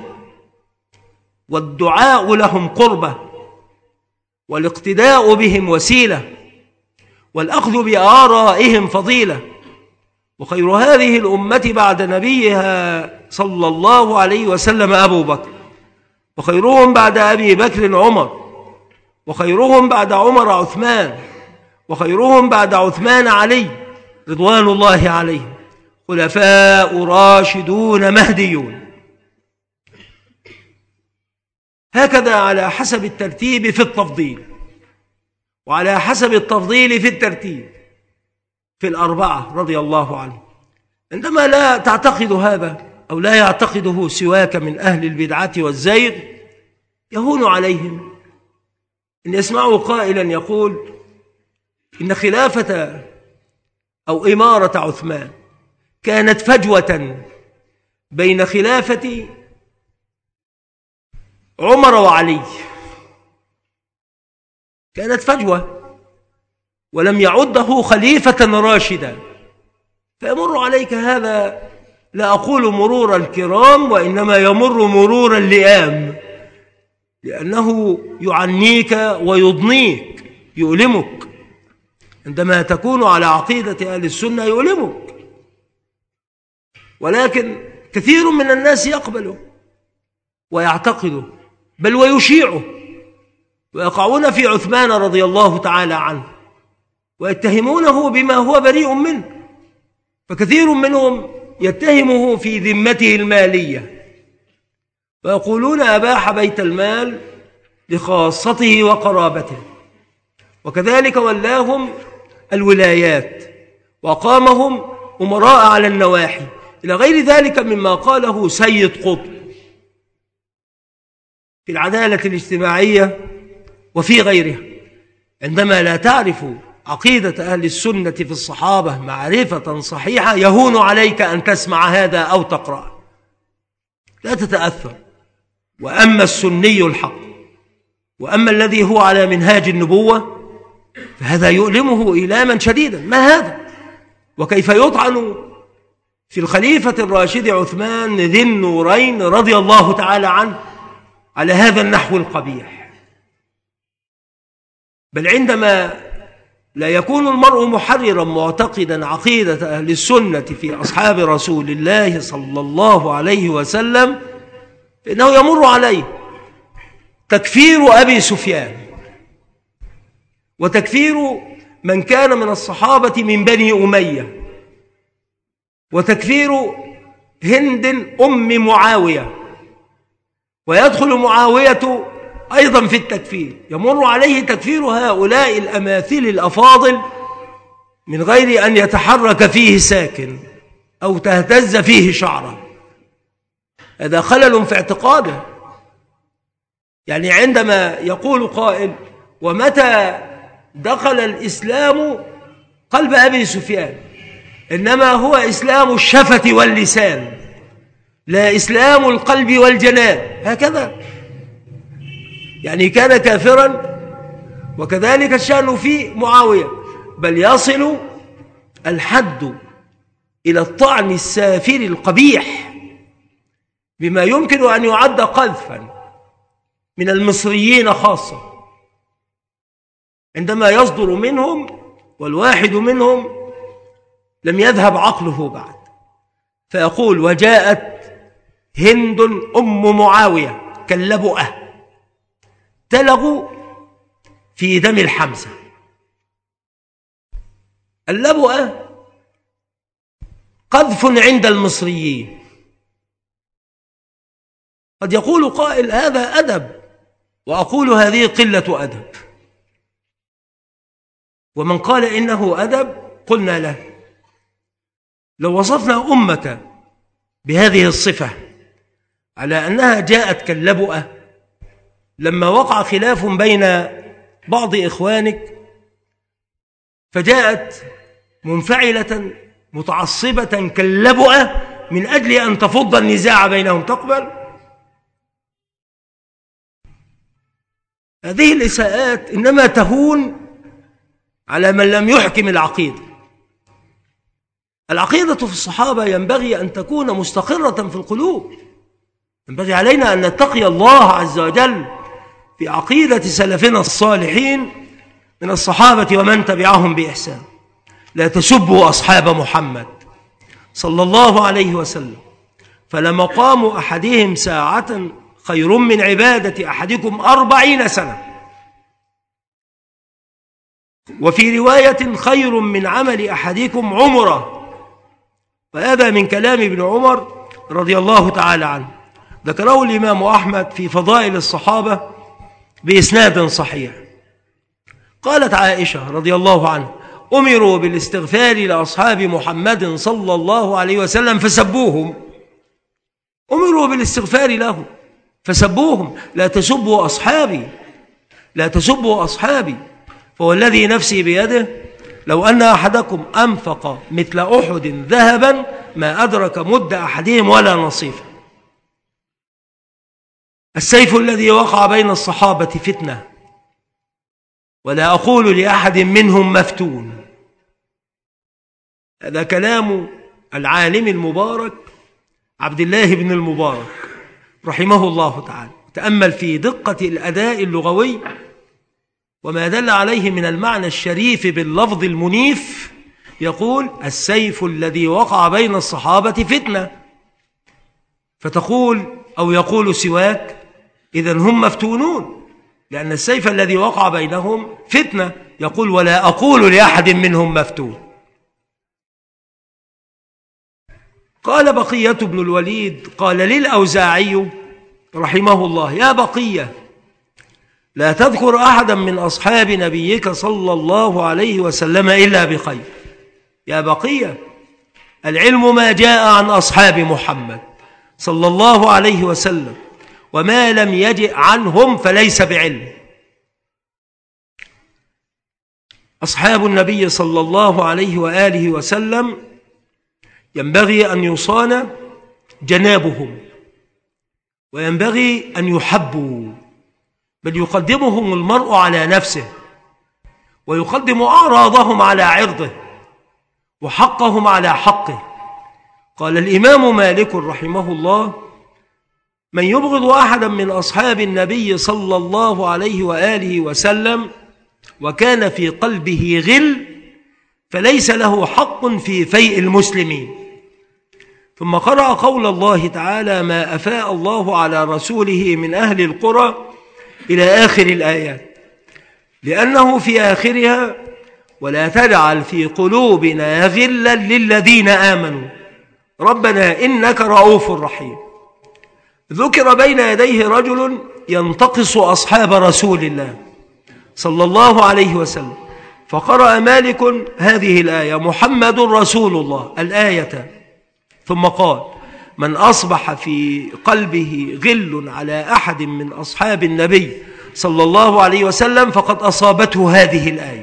والدعاء لهم قربة، والاقتداء بهم وسيلة، والأخذ بآرائهم فضيلة. وخير هذه الأمة بعد نبيها صلى الله عليه وسلم أبو بكر، وخيرهم بعد أبي بكر عمر، وخيرهم بعد عمر عثمان، وخيرهم بعد عثمان علي رضوان الله عليهم، خلفاء راشدون مهديون. هكذا على حسب الترتيب في التفضيل، وعلى حسب التفضيل في الترتيب في الأربعة رضي الله عنه. عندما لا تعتقد هذا أو لا يعتقده سواك من أهل البدعة والزيغ، يهون عليهم إن يسمعوا قائلا يقول إن خلافة أو إمارة عثمان كانت فجوة بين خلافة عمر وعلي، كانت فجوة، ولم يعده خليفة راشدا. فيمر عليك هذا، لا أقول مرور الكرام، وإنما يمر مرور اللئام، لأنه يعنيك ويضنيك، يؤلمك. عندما تكون على عقيدة أهل السنة يؤلمك، ولكن كثير من الناس يقبله ويعتقده، بل ويشيعه، ويقعون في عثمان رضي الله تعالى عنه ويتهمونه بما هو بريء منه. فكثير منهم يتهمه في ذمته المالية، ويقولون أباح بيت المال لخاصته وقرابته، وكذلك ولاهم الولايات وأقامهم أمراء على النواحي، إلى غير ذلك مما قاله سيد قطب. في العدالة الاجتماعية وفي غيرها. عندما لا تعرف عقيدة أهل السنة في الصحابة معرفة صحيحة يهون عليك أن تسمع هذا أو تقرأ، لا تتأثر. وأما السني الحق وأما الذي هو على منهاج النبوة فهذا يؤلمه إيلاما شديدا. ما هذا؟ وكيف يطعن في الخليفة الراشد عثمان ذي النورين رضي الله تعالى عنه على هذا النحو القبيح؟ بل عندما لا يكون المرء محررا معتقدا عقيدة أهل السنة في أصحاب رسول الله صلى الله عليه وسلم فإنه يمر عليه تكفير أبي سفيان وتكفير من كان من الصحابة من بني أمية وتكفير هند أم معاوية، ويدخل معاوية أيضا في التكفير. يمر عليه تكفير هؤلاء الأماثل الأفاضل من غير أن يتحرك فيه ساكن أو تهتز فيه شعره. هذا خلل في اعتقاده. يعني عندما يقول قائل ومتى دخل الإسلام قلب أبي سفيان، إنما هو إسلام الشفة واللسان لا إسلام القلب والجنان. هكذا يعني كان كافرا، وكذلك الشأن في معاوية، بل يصل الحد إلى الطعن السافر القبيح بما يمكن أن يعد قذفا من المصريين خاصة، عندما يصدر منهم والواحد منهم لم يذهب عقله بعد، فيقول وجاءت هند أم معاوية كاللبؤة تلغ في دم الحمزة. اللبؤة قذف عند المصريين. قد يقول قائل هذا أدب، وأقول هذه قلة أدب. ومن قال إنه أدب قلنا له لو وصفنا أمك بهذه الصفة على أنها جاءت كاللبؤة لما وقع خلاف بين بعض إخوانك فجاءت منفعلة متعصبة كاللبؤة من أجل أن تفض النزاع بينهم، تقبل؟ هذه الإساءات إنما تهون على من لم يحكم العقيدة. العقيدة في الصحابة ينبغي أن تكون مستقرة في القلوب. ينبغي علينا أن نتقي الله عز وجل في عقيدة سلفنا الصالحين من الصحابة ومن تبعهم بإحسان. لا تسبوا أصحاب محمد صلى الله عليه وسلم، فلمقام أحدهم ساعة خير من عبادة أحدكم أربعين سنة. وفي رواية خير من عمل أحدكم عمره. وهذا من كلام ابن عمر رضي الله تعالى عنه، ذكره الإمام أحمد في فضائل الصحابة بإسناد صحيح. قالت عائشة رضي الله عنها أمروا بالاستغفار لأصحاب محمد صلى الله عليه وسلم فسبوهم. أمروا بالاستغفار لهم فسبوهم. لا تسبوا أصحابي، لا تسبوا أصحابي، فوالذي نفسي بيده لو أن أحدكم أنفق مثل أحد ذهبا ما أدرك مد أحدهم ولا نصيفه. السيف الذي وقع بين الصحابة فتنة، ولا أقول لأحد منهم مفتون. هذا كلام العالم المبارك عبد الله بن المبارك رحمه الله تعالى. تأمل في دقة الأداء اللغوي وما دل عليه من المعنى الشريف باللفظ المنيف. يقول السيف الذي وقع بين الصحابة فتنة، فتقول أو يقول سواك إذن هم مفتونون، لأن السيف الذي وقع بينهم فتنة. يقول ولا أقول لأحد منهم مفتون. قال بقية بن الوليد قال للأوزاعي رحمه الله يا بقية لا تذكر أحدا من أصحاب نبيك صلى الله عليه وسلم إلا بخير. يا بقية العلم ما جاء عن أصحاب محمد صلى الله عليه وسلم، وما لم يجئ عنهم فليس بعلم. أصحاب النبي صلى الله عليه وآله وسلم ينبغي أن يصان جنابهم، وينبغي أن يحبوا، بل يقدمهم المرء على نفسه، ويقدم أعراضهم على عرضه، وحقهم على حقه. قال الإمام مالك رحمه الله: من يبغض أحدا من أصحاب النبي صلى الله عليه وآله وسلم وكان في قلبه غل فليس له حق في فيء المسلمين. ثم قرأ قول الله تعالى: ما أفاء الله على رسوله من أهل القرى إلى آخر الآيات، لأنه في آخرها: ولا تجعل في قلوبنا غلا للذين آمنوا ربنا إنك رؤوف رحيم. ذكر بين يديه رجل ينتقص أصحاب رسول الله صلى الله عليه وسلم، فقرأ مالك هذه الآية: محمد رسول الله الآية، ثم قال: من أصبح في قلبه غل على أحد من أصحاب النبي صلى الله عليه وسلم فقد أصابته هذه الآية.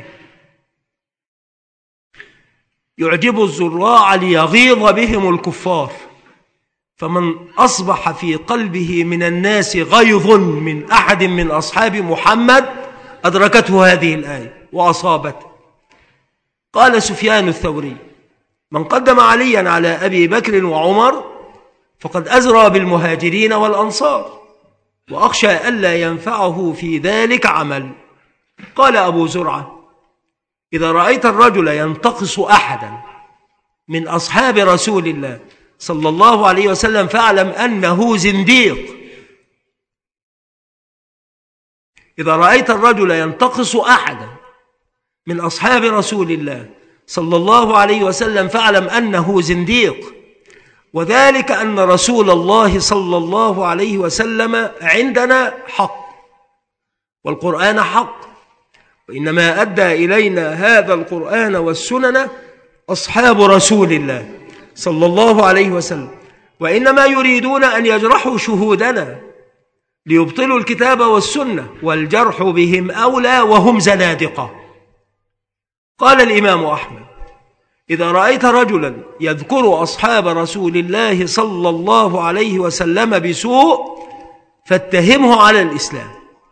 يعجب الزراع ليغيظ بهم الكفار، فمن أصبح في قلبه من الناس غيظ من أحد من أصحاب محمد أدركته هذه الآية وأصابته. قال سفيان الثوري: من قدم عليا على أبي بكر وعمر فقد أزرى بالمهاجرين والأنصار، وأخشى ألا ينفعه في ذلك عمل. قال أبو زرعة: إذا رأيت الرجل ينتقص أحدا من أصحاب رسول الله صلى الله عليه وسلم فاعلم أنه زنديق. إذا رأيت الرجل ينتقص أحدا من أصحاب رسول الله صلى الله عليه وسلم فاعلم أنه زنديق، وذلك أن رسول الله صلى الله عليه وسلم عندنا حق، والقرآن حق، وإنما أدى إلينا هذا القرآن والسنن أصحاب رسول الله صلى الله عليه وسلم، وإنما يريدون أن يجرحوا شهودنا ليبطلوا الكتاب والسنة، والجرح بهم أولى وهم زنادقة. قال الإمام أحمد: إذا رأيت رجلا يذكر أصحاب رسول الله صلى الله عليه وسلم بسوء فاتهمه على الإسلام.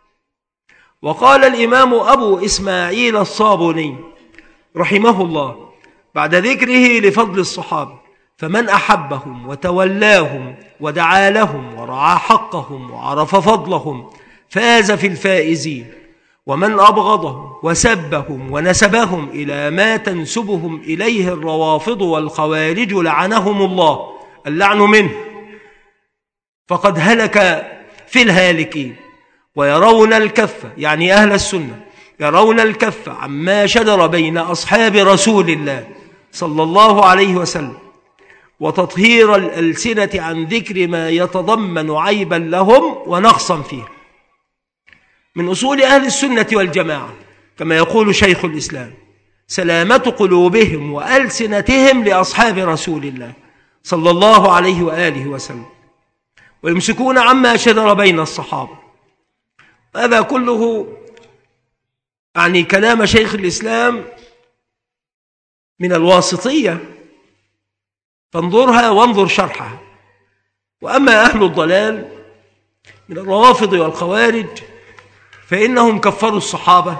وقال الإمام أبو إسماعيل الصابوني رحمه الله بعد ذكره لفضل الصحابة: فمن أحبهم وتولاهم ودعا لهم ورعى حقهم وعرف فضلهم فاز في الفائزين، ومن أبغضهم وسبهم ونسبهم إلى ما تنسبهم إليه الروافض والخوارج لعنهم الله اللعن منه فقد هلك في الهالكين. ويرون الكف، يعني أهل السنة يرون الكف عما شجر بين أصحاب رسول الله صلى الله عليه وسلم، وتطهير الألسنة عن ذكر ما يتضمن عيبا لهم ونقصا فيه. من أصول أهل السنة والجماعة كما يقول شيخ الإسلام سلامة قلوبهم وألسنتهم لأصحاب رسول الله صلى الله عليه وآله وسلم، ويمسكون عما شجر بين الصحابة. هذا كله يعني كلام شيخ الإسلام من الواسطية، فانظرها وانظر شرحها. وأما أهل الضلال من الروافض والخوارج فإنهم كفروا الصحابة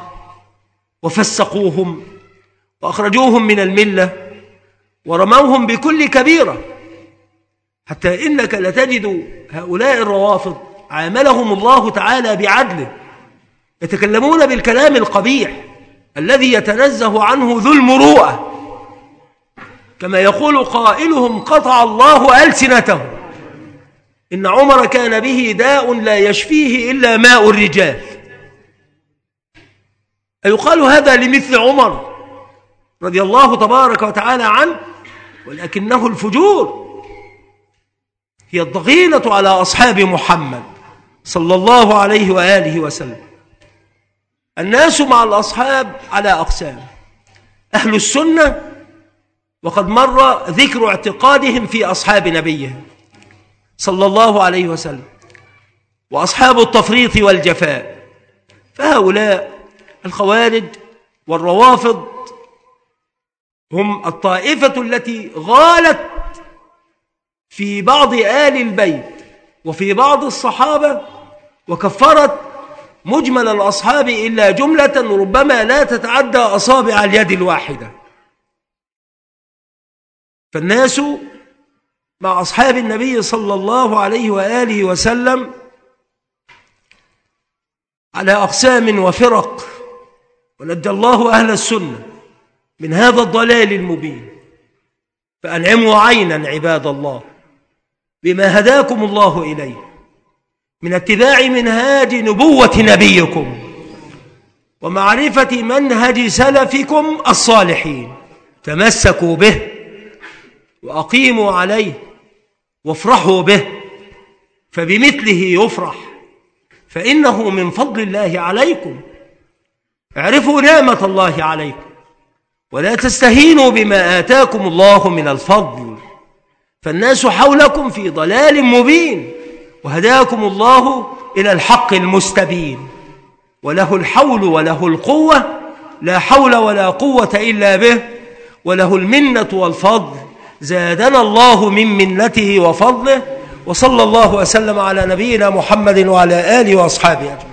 وفسقوهم وأخرجوهم من الملة ورموهم بكل كبيرة، حتى إنك لتجد هؤلاء الروافض عاملهم الله تعالى بعدله، يتكلمون بالكلام القبيح الذي يتنزه عنه ذو المروءة، كما يقول قائلهم: قطع الله ألسنته، إن عمر كان به داء لا يشفيه إلا ماء الرجال. أيقال هذا لمثل عمر رضي الله تبارك وتعالى عنه؟ ولكنه الفجور، هي الضغينة على أصحاب محمد صلى الله عليه وآله وسلم. الناس مع الأصحاب على أقسام: أهل السنة، وقد مر ذكر اعتقادهم في أصحاب نبيهم صلى الله عليه وسلم، وأصحاب التفريط والجفاء. فهؤلاء الخوارج والروافض هم الطائفة التي غالت في بعض آل البيت وفي بعض الصحابة، وكفرت مجمل الأصحاب إلا جملة ربما لا تتعدى أصابع اليد الواحدة. فالناس مع أصحاب النبي صلى الله عليه وآله وسلم على أقسام وفرق، ونجى الله أهل السنة من هذا الضلال المبين. فأنعموا عينا عباد الله بما هداكم الله إليه من اتباع منهاج نبوة نبيكم ومعرفة منهج سلفكم الصالحين. تمسكوا به وأقيموا عليه وافرحوا به، فبمثله يفرح، فإنه من فضل الله عليكم. اعرفوا نعمة الله عليكم ولا تستهينوا بما آتاكم الله من الفضل، فالناس حولكم في ضلال مبين، وهداكم الله إلى الحق المستبين، وله الحول وله القوة، لا حول ولا قوة إلا به، وله المنة والفضل. زادنا الله من منته وفضله، وصلى الله وسلم على نبينا محمد وعلى آله وأصحابه أجمعين.